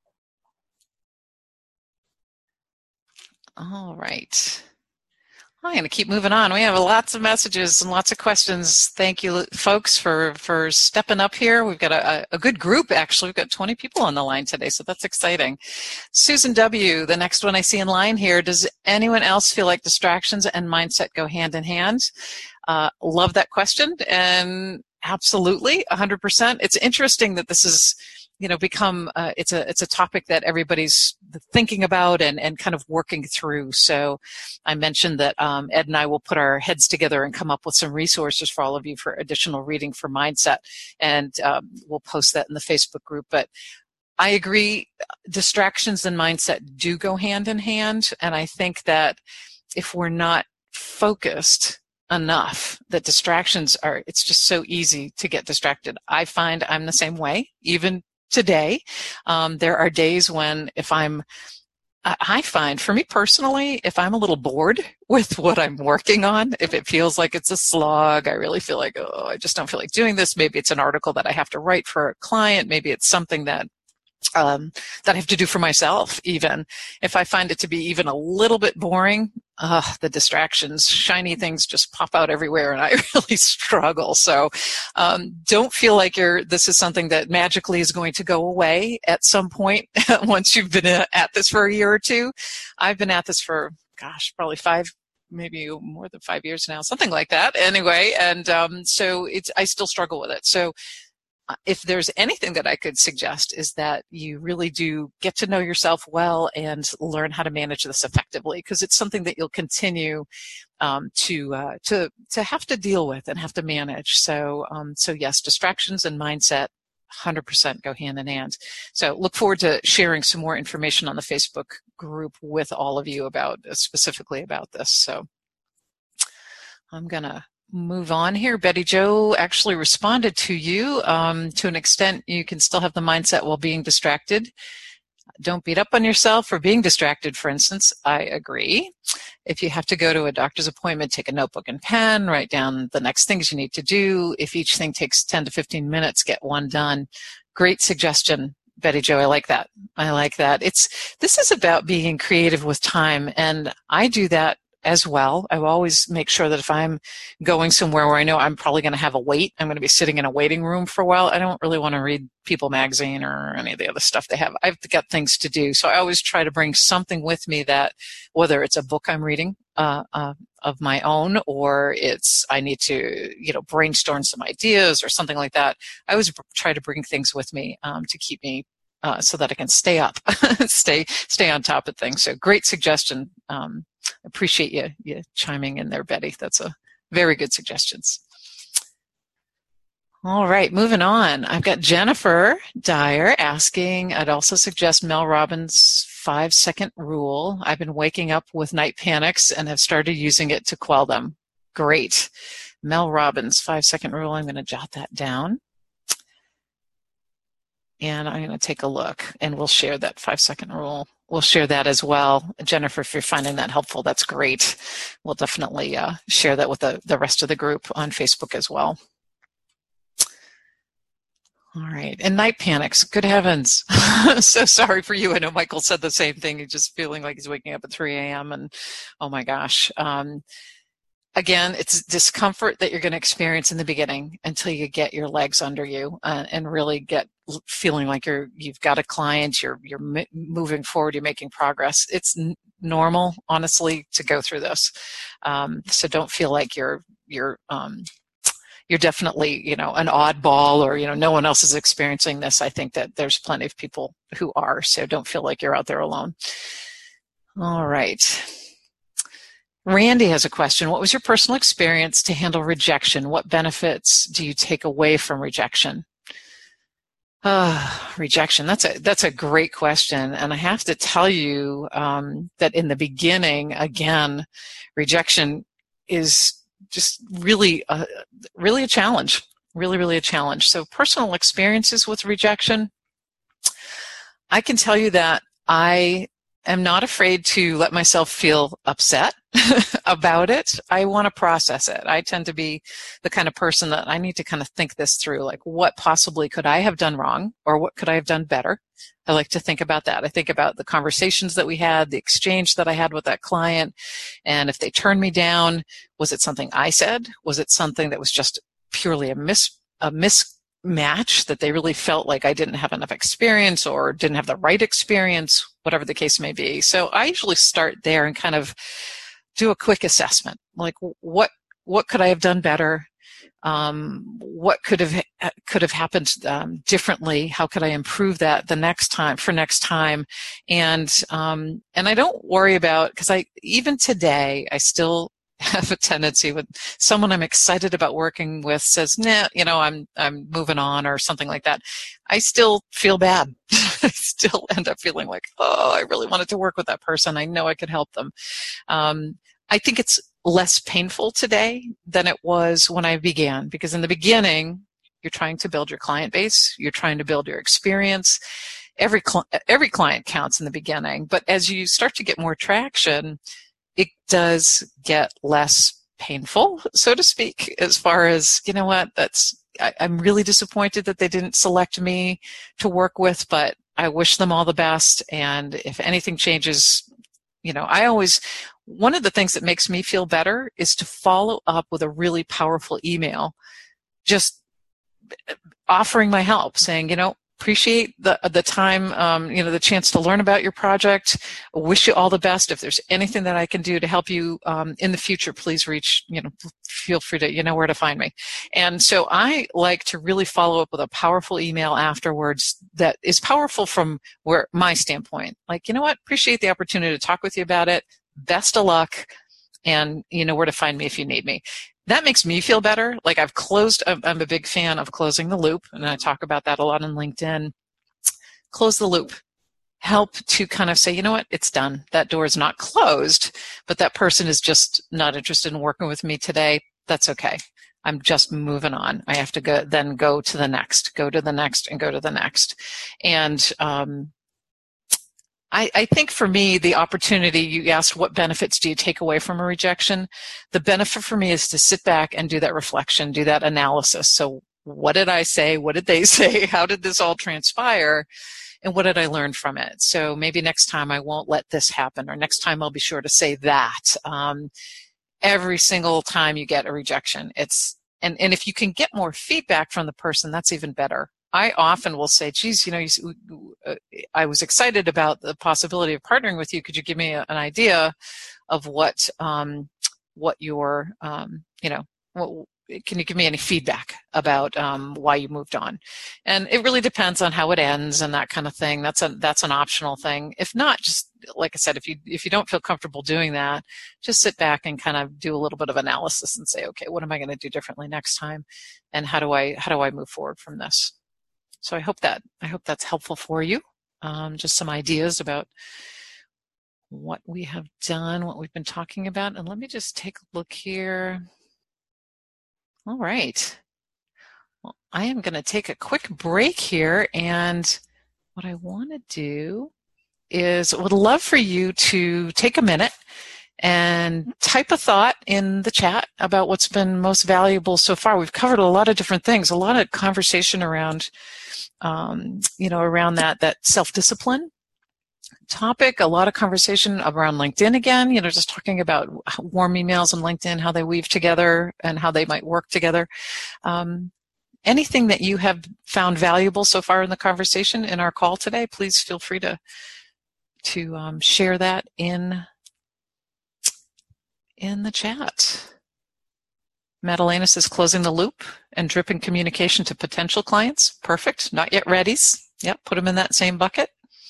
All right. I'm going to keep moving on. We have lots of messages and lots of questions. Thank you, folks, for, for stepping up here. We've got a, a good group, actually. We've got twenty people on the line today, so that's exciting. Susan W., the next one I see in line here. Does anyone else feel like distractions and mindset go hand in hand? Uh, love that question, and absolutely, one hundred percent. It's interesting that this is, you know, become, uh, it's a, it's a topic that everybody's thinking about and, and kind of working through. So I mentioned that, um, Ed and I will put our heads together and come up with some resources for all of you for additional reading for mindset. And, um, we'll post that in the Facebook group. But I agree, distractions and mindset do go hand in hand. And I think that if we're not focused enough, that distractions are, it's just so easy to get distracted. I find I'm the same way, even today. Um, there are days when if I'm, I find for me personally, if I'm a little bored with what I'm working on, if it feels like it's a slog, I really feel like, oh, I just don't feel like doing this. Maybe it's an article that I have to write for a client. Maybe it's something that Um, that I have to do for myself even. If I find it to be even a little bit boring, uh, the distractions, shiny things just pop out everywhere, and I really struggle. So um, don't feel like you're, this is something that magically is going to go away at some point once you've been at this for a year or two. I've been at this for, gosh, probably five maybe more than five years now, something like that anyway. And um, so it's, I still struggle with it. So if there's anything that I could suggest is that you really do get to know yourself well and learn how to manage this effectively, because it's something that you'll continue um, to uh, to to have to deal with and have to manage. So um, so yes, distractions and mindset one hundred percent go hand in hand. So look forward to sharing some more information on the Facebook group with all of you about uh, specifically about this. So I'm gonna move on here. Betty Jo actually responded to you. Um, to an extent, you can still have the mindset while being distracted. Don't beat up on yourself for being distracted, for instance. I agree. If you have to go to a doctor's appointment, take a notebook and pen, write down the next things you need to do. If each thing takes ten to fifteen minutes, get one done. Great suggestion, Betty Jo. I like that. I like that. It's, this is about being creative with time, and I do that as well. I will always make sure that if I'm going somewhere where I know I'm probably going to have a wait, I'm going to be sitting in a waiting room for a while, I don't really want to read People magazine or any of the other stuff they have. I've got things to do. So I always try to bring something with me that, whether it's a book I'm reading uh, uh, of my own, or it's I need to, you know, brainstorm some ideas or something like that, I always try to bring things with me um, to keep me uh, so that I can stay up, stay stay on top of things. So great suggestion. Um, Appreciate you, you chiming in there, Betty. That's a very good suggestions. All right, moving on. I've got Jennifer Dyer asking, I'd also suggest Mel Robbins' five-second rule. I've been waking up with night panics and have started using it to quell them. Great. Mel Robbins' five-second rule. I'm going to jot that down. And I'm going to take a look, and we'll share that five-second rule. We'll share that as well. Jennifer, if you're finding that helpful, that's great. We'll definitely uh, share that with the, the rest of the group on Facebook as well. All right. And night panics. Good heavens. So sorry for you. I know Michael said the same thing. He's just feeling like he's waking up at three a.m. and oh my gosh. Um, Again, it's discomfort that you're going to experience in the beginning until you get your legs under you uh, and really get feeling like you're you've got a client, you're you're m- moving forward, you're making progress. It's n- normal, honestly, to go through this. Um, so don't feel like you're you're um, you're definitely you know an oddball or you know no one else is experiencing this. I think that there's plenty of people who are. So don't feel like you're out there alone. All right. Randy has a question. What was your personal experience to handle rejection? What benefits do you take away from rejection? Uh, rejection. That's a that's a great question. And I have to tell you um, that in the beginning, again, rejection is just really a, really a challenge. Really, really a challenge. So personal experiences with rejection. I can tell you that I am not afraid to let myself feel upset about it. I want to process it. I tend to be the kind of person that I need to kind of think this through, like what possibly could I have done wrong or what could I have done better? I like to think about that. I think about the conversations that we had, the exchange that I had with that client, and if they turned me down, was it something I said? Was it something that was just purely a mis a mismatch that they really felt like I didn't have enough experience or didn't have the right experience, whatever the case may be. So I usually start there and kind of do a quick assessment, like what what could I have done better? Um, what could have could have happened um, differently? How could I improve that the next time for next time? And um, and I don't worry about, because I even today I still have a tendency with someone I'm excited about working with says, nah, you know, I'm I'm moving on or something like that. I still feel bad. I still end up feeling like, oh, I really wanted to work with that person. I know I could help them. Um, I think it's less painful today than it was when I began, because in the beginning, you're trying to build your client base. You're trying to build your experience. Every, cl- every client counts in the beginning, but as you start to get more traction, it does get less painful, so to speak, as far as, you know what, that's, I, I'm really disappointed that they didn't select me to work with, but I wish them all the best. And if anything changes, you know, I always, one of the things that makes me feel better is to follow up with a really powerful email, just offering my help, saying, you know, appreciate the the time, um, you know, the chance to learn about your project. Wish you all the best. If there's anything that I can do to help you um, in the future, please reach, you know, feel free to, you know where to find me. And so I like to really follow up with a powerful email afterwards that is powerful from where my standpoint. Like, you know what, appreciate the opportunity to talk with you about it. Best of luck. And you know where to find me if you need me. That makes me feel better. Like I've closed, I'm a big fan of closing the loop, and I talk about that a lot on LinkedIn. Close the loop. Help to kind of say, you know what, it's done. That door is not closed, but that person is just not interested in working with me today. That's okay. I'm just moving on. I have to go, then go to the next, go to the next, and go to the next. And um, I, I think for me, the opportunity, you asked what benefits do you take away from a rejection? The benefit for me is to sit back and do that reflection, do that analysis. So what did I say? What did they say? How did this all transpire? And what did I learn from it? So maybe next time I won't let this happen, or next time I'll be sure to say that. Um, every single time you get a rejection, it's, and, and if you can get more feedback from the person, that's even better. I often will say, geez, you know, you, uh, I was excited about the possibility of partnering with you. Could you give me a, an idea of what, um, what your, um, you know, what, can you give me any feedback about um, why you moved on? And it really depends on how it ends and that kind of thing. That's a that's an optional thing. If not, just like I said, if you if you don't feel comfortable doing that, just sit back and kind of do a little bit of analysis and say, okay, what am I going to do differently next time, and how do I how do I move forward from this? So I hope that I hope that's helpful for you. Um, just some ideas about what we have done, what we've been talking about, and let me just take a look here. All right. Well, I am going to take a quick break here, and what I want to do is I would love for you to take a minute and type a thought in the chat about what's been most valuable so far. We've covered a lot of different things, a lot of conversation around, um, you know, around that that self-discipline topic, a lot of conversation around LinkedIn again, you know, just talking about warm emails and LinkedIn, how they weave together and how they might work together. Um, anything that you have found valuable so far in the conversation in our call today, please feel free to to um, share that in in the chat. Madalena says closing the loop and dripping communication to potential clients. Perfect. Not yet readies. Yep, put them in that same bucket.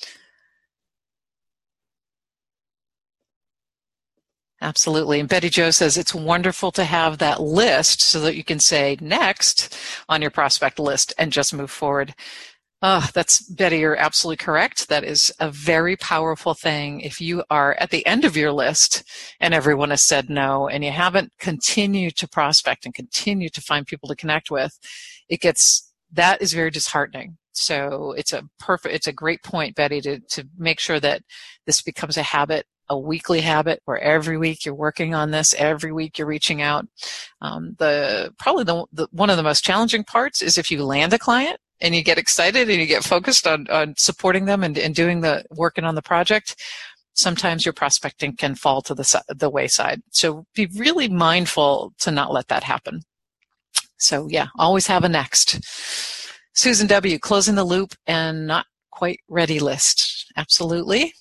Absolutely. And Betty Jo says it's wonderful to have that list so that you can say next on your prospect list and just move forward. Oh, that's, Betty, you're absolutely correct. That is a very powerful thing. If you are at the end of your list and everyone has said no and you haven't continued to prospect and continue to find people to connect with, it gets, that is very disheartening. So it's a perfect, it's a great point, Betty, to, to make sure that this becomes a habit, a weekly habit, where every week you're working on this, every week you're reaching out. Um, the probably the, the one of the most challenging parts is if you land a client and you get excited and you get focused on, on supporting them and, and doing the working on the project. Sometimes your prospecting can fall to the the wayside. So be really mindful to not let that happen. So yeah, always have a next. Susan W., closing the loop and not quite ready list. Absolutely.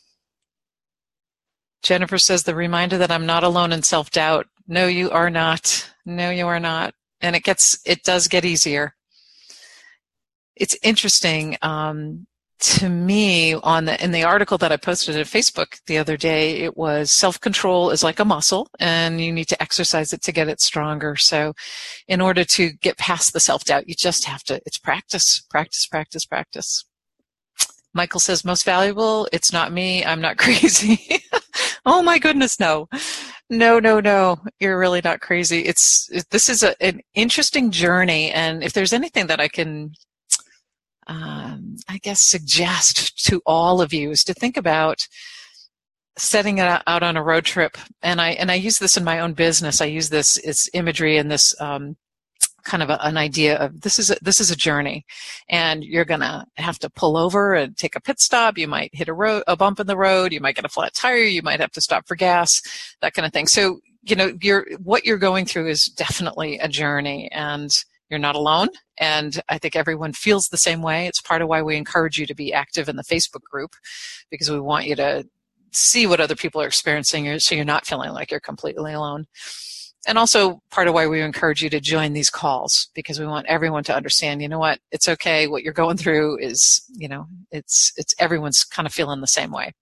Jennifer says the reminder that I'm not alone in self-doubt. No, you are not. No, you are not. And it gets, it does get easier. It's interesting. Um, to me, on the, in the article that I posted at Facebook the other day, it was self-control is like a muscle and you need to exercise it to get it stronger. So in order to get past the self-doubt, you just have to, it's practice, practice, practice, practice. Michael says, most valuable, it's not me, I'm not crazy. Oh my goodness, no. No, no, no, you're really not crazy. It's, this is a, an interesting journey, and if there's anything that I can, um, I guess, suggest to all of you is to think about setting it out on a road trip. And I, and I use this in my own business. I use this, it's imagery and this, um, kind of a, an idea of this is a, this is a journey, and you're gonna have to pull over and take a pit stop. You might hit a road, a bump in the road. You might get a flat tire. You might have to stop for gas, that kind of thing. So, you know, you're, what you're going through is definitely a journey, and you're not alone. And I think everyone feels the same way. It's part of why we encourage you to be active in the Facebook group, because we want you to see what other people are experiencing, so you're not feeling like you're completely alone. And also part of why we encourage you to join these calls, because we want everyone to understand, you know what, it's okay. What you're going through is, you know, it's, it's everyone's kind of feeling the same way.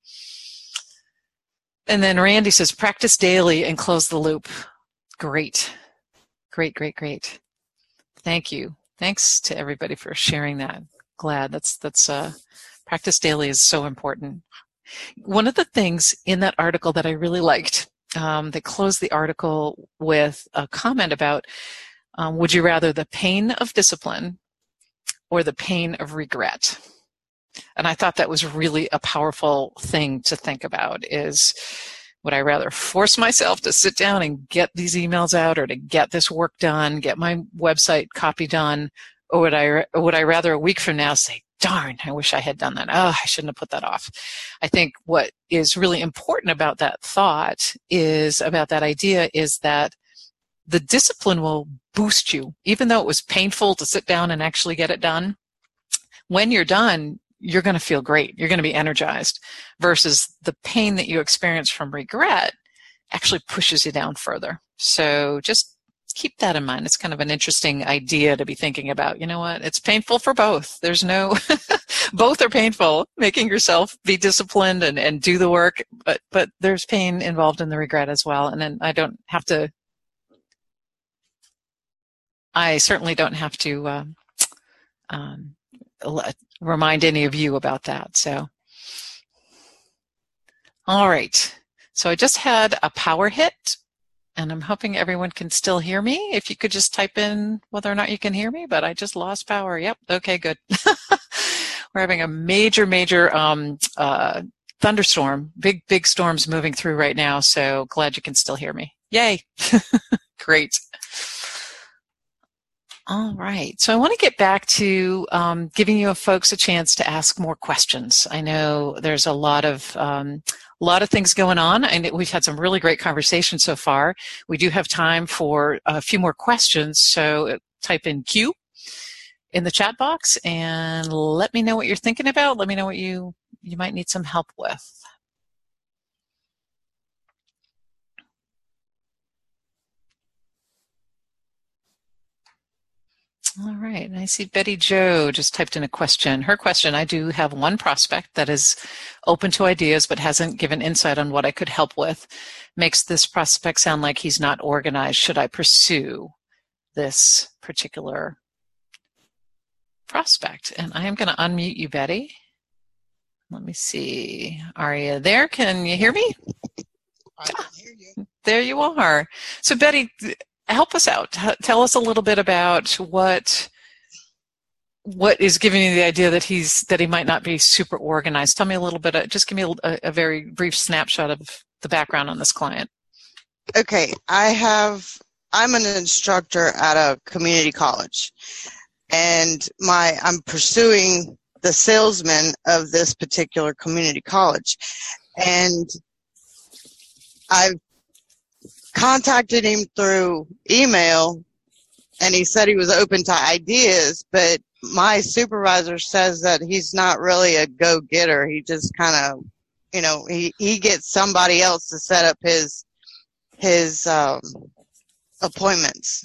And then Randy says, practice daily and close the loop. Great. Great, great, great. Thank you. Thanks to everybody for sharing that. Glad that's, that's, uh, practice daily is so important. One of the things in that article that I really liked, Um, they closed the article with a comment about, um, would you rather the pain of discipline or the pain of regret? And I thought that was really a powerful thing to think about, is would I rather force myself to sit down and get these emails out, or to get this work done, get my website copy done, or would I, or would I rather a week from now say, darn, I wish I had done that. Oh, I shouldn't have put that off. I think what is really important about that thought is, about that idea, is that the discipline will boost you. Even though it was painful to sit down and actually get it done, when you're done, you're going to feel great. You're going to be energized, versus the pain that you experience from regret actually pushes you down further. So just keep that in mind. It's kind of an interesting idea to be thinking about. You know what? It's painful for both. There's no, both are painful, making yourself be disciplined and, and do the work, but, but there's pain involved in the regret as well. And then I don't have to, I certainly don't have to, um, um, let, remind any of you about that. So, all right. So I just had a power hit, and I'm hoping everyone can still hear me. If you could just type in whether or not you can hear me, but I just lost power. Yep. Okay, good. We're having a major, major um, uh, thunderstorm, big, big storms moving through right now. So glad you can still hear me. Yay. Great. All right. So I want to get back to um, giving you folks a chance to ask more questions. I know there's a lot of um, a lot of things going on, and we've had some really great conversations so far. We do have time for a few more questions, so type in Q in the chat box and let me know what you're thinking about. Let me know what you, you might need some help with. All right, and I see Betty Jo just typed in a question. Her question, I do have one prospect that is open to ideas but hasn't given insight on what I could help with. Makes this prospect sound like he's not organized. Should I pursue this particular prospect? And I am going to unmute you, Betty. Let me see. Are you there? Can you hear me?
I can hear you.
There you are. So Betty, help us out. Tell us a little bit about what what is giving you the idea that he's that he might not be super organized? Tell me a little bit. Uh, just give me a, a very brief snapshot of the background on this client.
Okay, I have. I'm an instructor at a community college, and my I'm pursuing the salesman of this particular community college, and I've contacted him through email, and he said he was open to ideas, but my supervisor says that he's not really a go-getter. He just kind of, you know, he, he gets somebody else to set up his his um, appointments.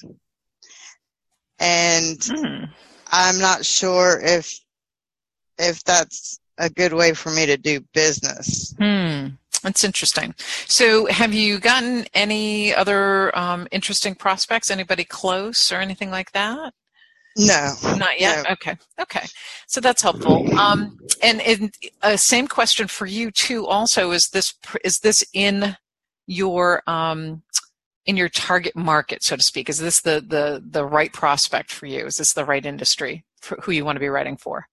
And hmm. I'm not sure if if that's a good way for me to do business.
Hmm. That's interesting. So have you gotten any other um, interesting prospects? Anybody close or anything like that?
No.
Not yet?
No.
Okay. Okay. So that's helpful. Um, and and uh, same question for you too also, is this is this in your um, in your target market, so to speak? Is this the, the, the right prospect for you? Is this the right industry for who you want to be writing for?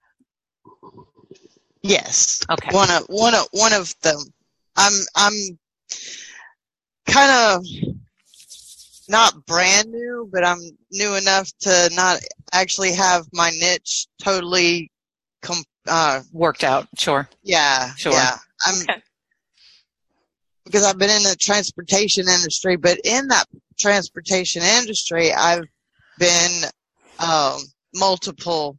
Yes.
Okay.
One of one of one of them. I'm I'm kind of not brand new, but I'm new enough to not actually have my niche totally com- uh,
worked out. Sure.
Yeah.
Sure.
Yeah. I'm
okay.
Because I've been in the transportation industry, but in that transportation industry, I've been um, multiple.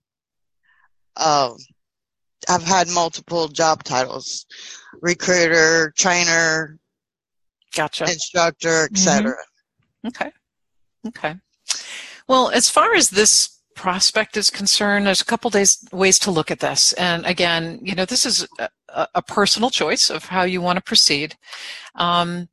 Um, I've had multiple job titles: recruiter, trainer,
gotcha,
instructor, et cetera.
Mm-hmm. Okay. Okay. Well, as far as this prospect is concerned, there's a couple days ways to look at this. And again, you know, this is a, a personal choice of how you want to proceed. Um,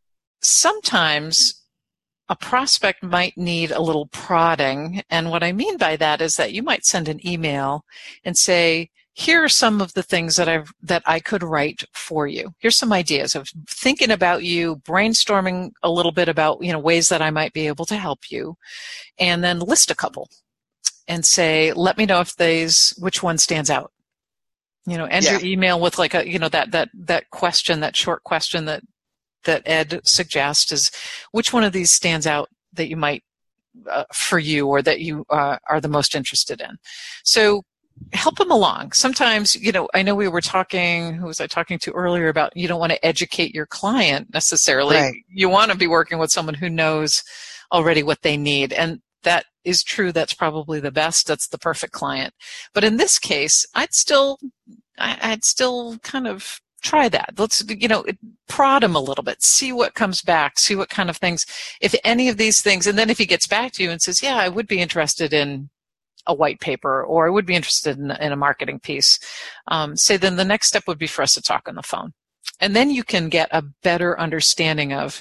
sometimes a prospect might need a little prodding. And what I mean by that is that you might send an email and say, here are some of the things that I've, that I could write for you. Here's some ideas of thinking about you, brainstorming a little bit about, you know, ways that I might be able to help you, and then list a couple and say, let me know if these, which one stands out. You know, end yeah. your email with like a, you know, that, that, that question, that short question that, that Ed suggests is, which one of these stands out that you might, uh, for you, or that you uh, are the most interested in. So help them along. Sometimes, you know, I know we were talking, who was I talking to earlier about, you don't want to educate your client necessarily.
Right.
You want to be working with someone who knows already what they need. And that is true. That's probably the best. That's the perfect client. But in this case, I'd still, I'd still kind of try that. Let's, you know, prod him a little bit, see what comes back, see what kind of things, if any of these things, and then if he gets back to you and says, yeah, I would be interested in a white paper, or I would be interested in, in a marketing piece, um, say then the next step would be for us to talk on the phone. And then you can get a better understanding of,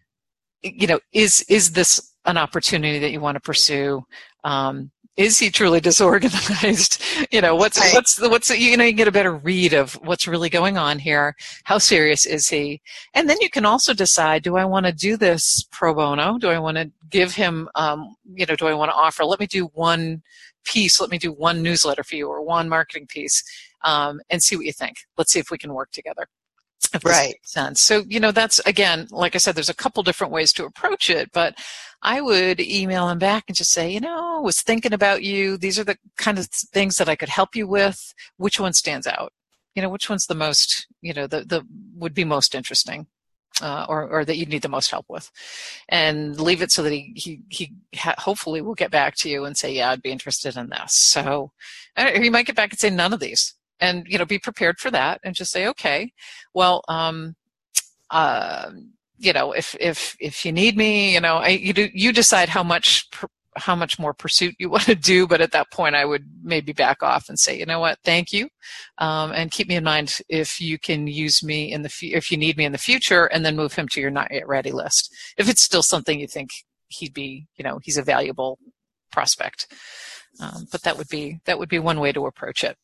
you know, is, is this an opportunity that you want to pursue? Um, is he truly disorganized? You know, what's,
right.
what's the, what's the, you know, you get a better read of what's really going on here. How serious is he? And then you can also decide, do I want to do this pro bono? Do I want to give him, um, you know, do I want to offer, let me do one piece, let me do one newsletter for you or one marketing piece, um, and see what you think. Let's see if we can work together. If this
right.
makes sense. So, you know, that's, again, like I said, there's a couple different ways to approach it, but I would email him back and just say, you know, I was thinking about you. These are the kind of things that I could help you with. Which one stands out? You know, which one's the most, you know, the, the would be most interesting, uh, or, or that you need the most help with, and leave it so that he, he, he ha- hopefully will get back to you and say, yeah, I'd be interested in this. So or he might get back and say none of these. And, you know, be prepared for that and just say, okay, well, um, uh, you know, if, if, if you need me, you know, I, you do, you decide how much, per, how much more pursuit you want to do. But at that point, I would maybe back off and say, you know what, thank you. Um, and keep me in mind if you can use me in the, fu- if you need me in the future, and then move him to your not yet ready list. If it's still something you think he'd be, you know, he's a valuable prospect. Um, but that would be, that would be one way to approach it.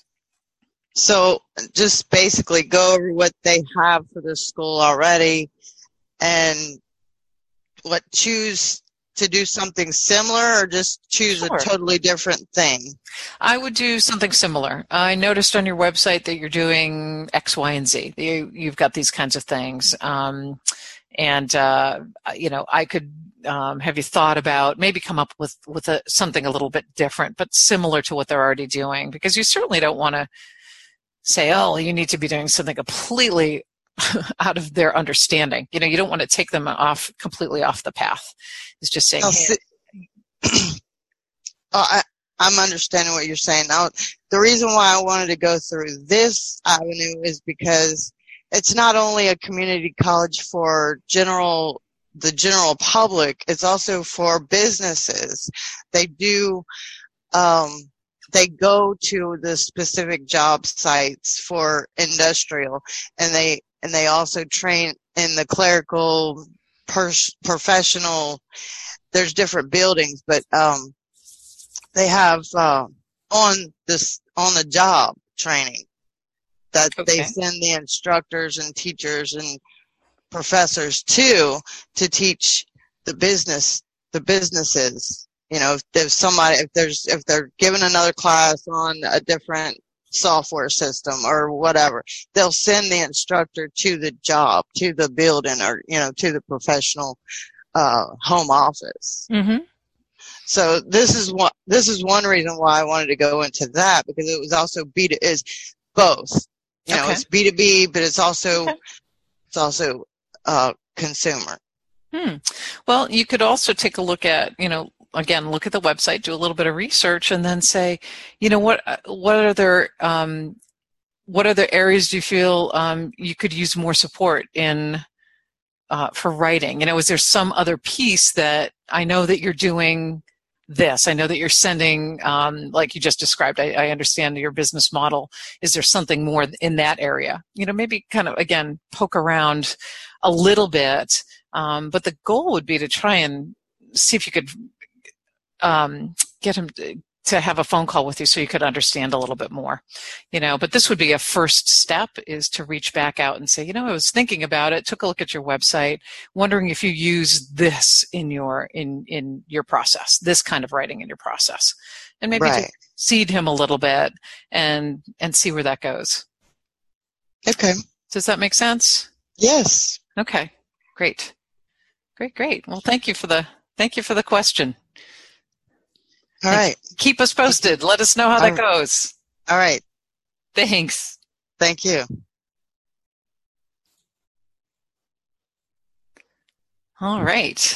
So just basically go over what they have for the school already, and what choose to do something similar, or just choose
Sure.
a totally different thing?
I would do something similar. I noticed on your website that you're doing X, Y, and Z. You, you've got these kinds of things. Um, and, uh, you know, I could um, have you thought about maybe come up with, with a, something a little bit different, but similar to what they're already doing, because you certainly don't want to say, oh, you need to be doing something completely out of their understanding. You know, you don't want to take them off completely off the path. It's just saying,
Oh,
hey,
see- oh, I, I'm understanding what you're saying. Now, the reason why I wanted to go through this avenue is because it's not only a community college for general, the general public, it's also for businesses. They do, um, they go to the specific job sites for industrial, and they, and they also train in the clerical, pers- professional. There's different buildings, but, um, they have, uh, on this, on the job training that
Okay.
they send the instructors and teachers and professors to, to teach the business, the businesses. You know, if there's somebody, if there's, if they're given another class on a different software system or whatever, they'll send the instructor to the job, to the building, or, you know, to the professional, uh, home office.
mm-hmm.
So this is one, this is one reason why I wanted to go into that, because it was also B to, is both. You know,
Okay.
it's B to B, but it's also,
Okay.
it's also, uh, consumer.
Hmm. Well, you could also take a look at, you know, again, look at the website, do a little bit of research, and then say, you know, what what other um, what other areas do you feel um, you could use more support in uh, for writing? You know, is there some other piece that I know that you're doing this? I know that you're sending, um, like you just described. I, I understand your business model. Is there something more in that area? You know, maybe kind of again poke around a little bit, um, but the goal would be to try and see if you could um, get him to, to have a phone call with you so you could understand a little bit more, you know, but this would be a first step, is to reach back out and say, you know, I was thinking about it, took a look at your website, wondering if you use this in your, in, in your process, this kind of writing in your process, and maybe
Right.
just seed him a little bit and, and see where that goes.
Okay.
Does that make sense?
Yes.
Okay. Great. Great. Great. Well, thank you for the, thank you for the question.
All right.
Keep us posted. Let us know how that
All
goes.
All right.
Thanks.
Thank you.
All right.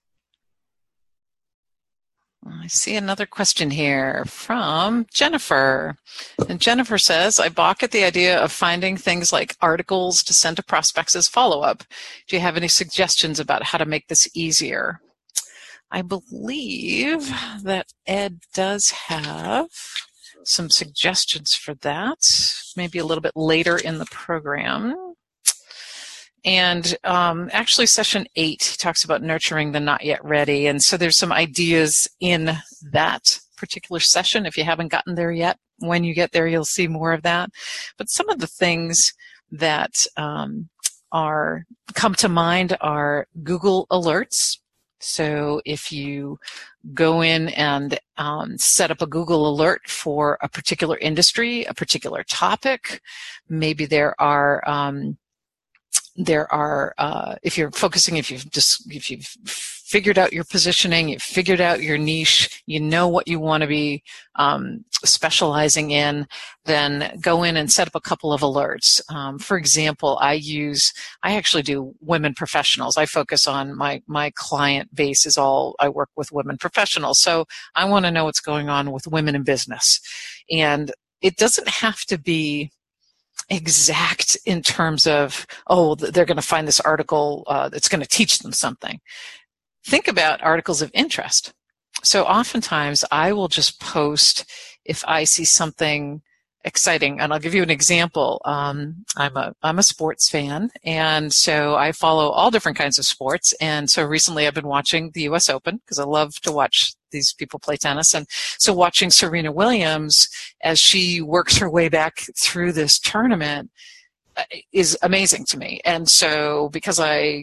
I see another question here from Jennifer. And Jennifer says, I balk at the idea of finding things like articles to send to prospects as follow-up. Do you have any suggestions about how to make this easier? I believe that Ed does have some suggestions for that, maybe a little bit later in the program. And um, actually, session eight, he talks about nurturing the not yet ready. And so there's some ideas in that particular session. If you haven't gotten there yet, when you get there, you'll see more of that. But some of the things that um, are come to mind are Google Alerts. So if you go in and um, set up a Google alert for a particular industry, a particular topic, maybe there are um, there are uh, if you're focusing, if you've just if you've figured out your positioning, you've figured out your niche, you know what you want to be um, specializing in, then go in and set up a couple of alerts. Um, for example, I use, I actually do women professionals. I focus on my, my client base is all, I work with women professionals. So I want to know what's going on with women in business. And it doesn't have to be exact in terms of, oh, they're going to find this article uh, that's going to teach them something. Think about articles of interest. So oftentimes I will just post if I see something exciting, and I'll give you an example. Um, I'm a I'm a sports fan, and so I follow all different kinds of sports. And so recently I've been watching the U S Open because I love to watch these people play tennis. And so watching Serena Williams as she works her way back through this tournament is amazing to me. And so because I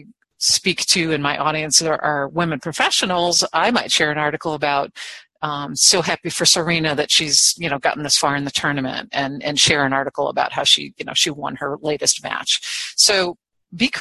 speak to in my audience are, are women professionals, I might share an article about um, so happy for Serena that she's, you know, gotten this far in the tournament, and, and share an article about how she, you know, she won her latest match. So be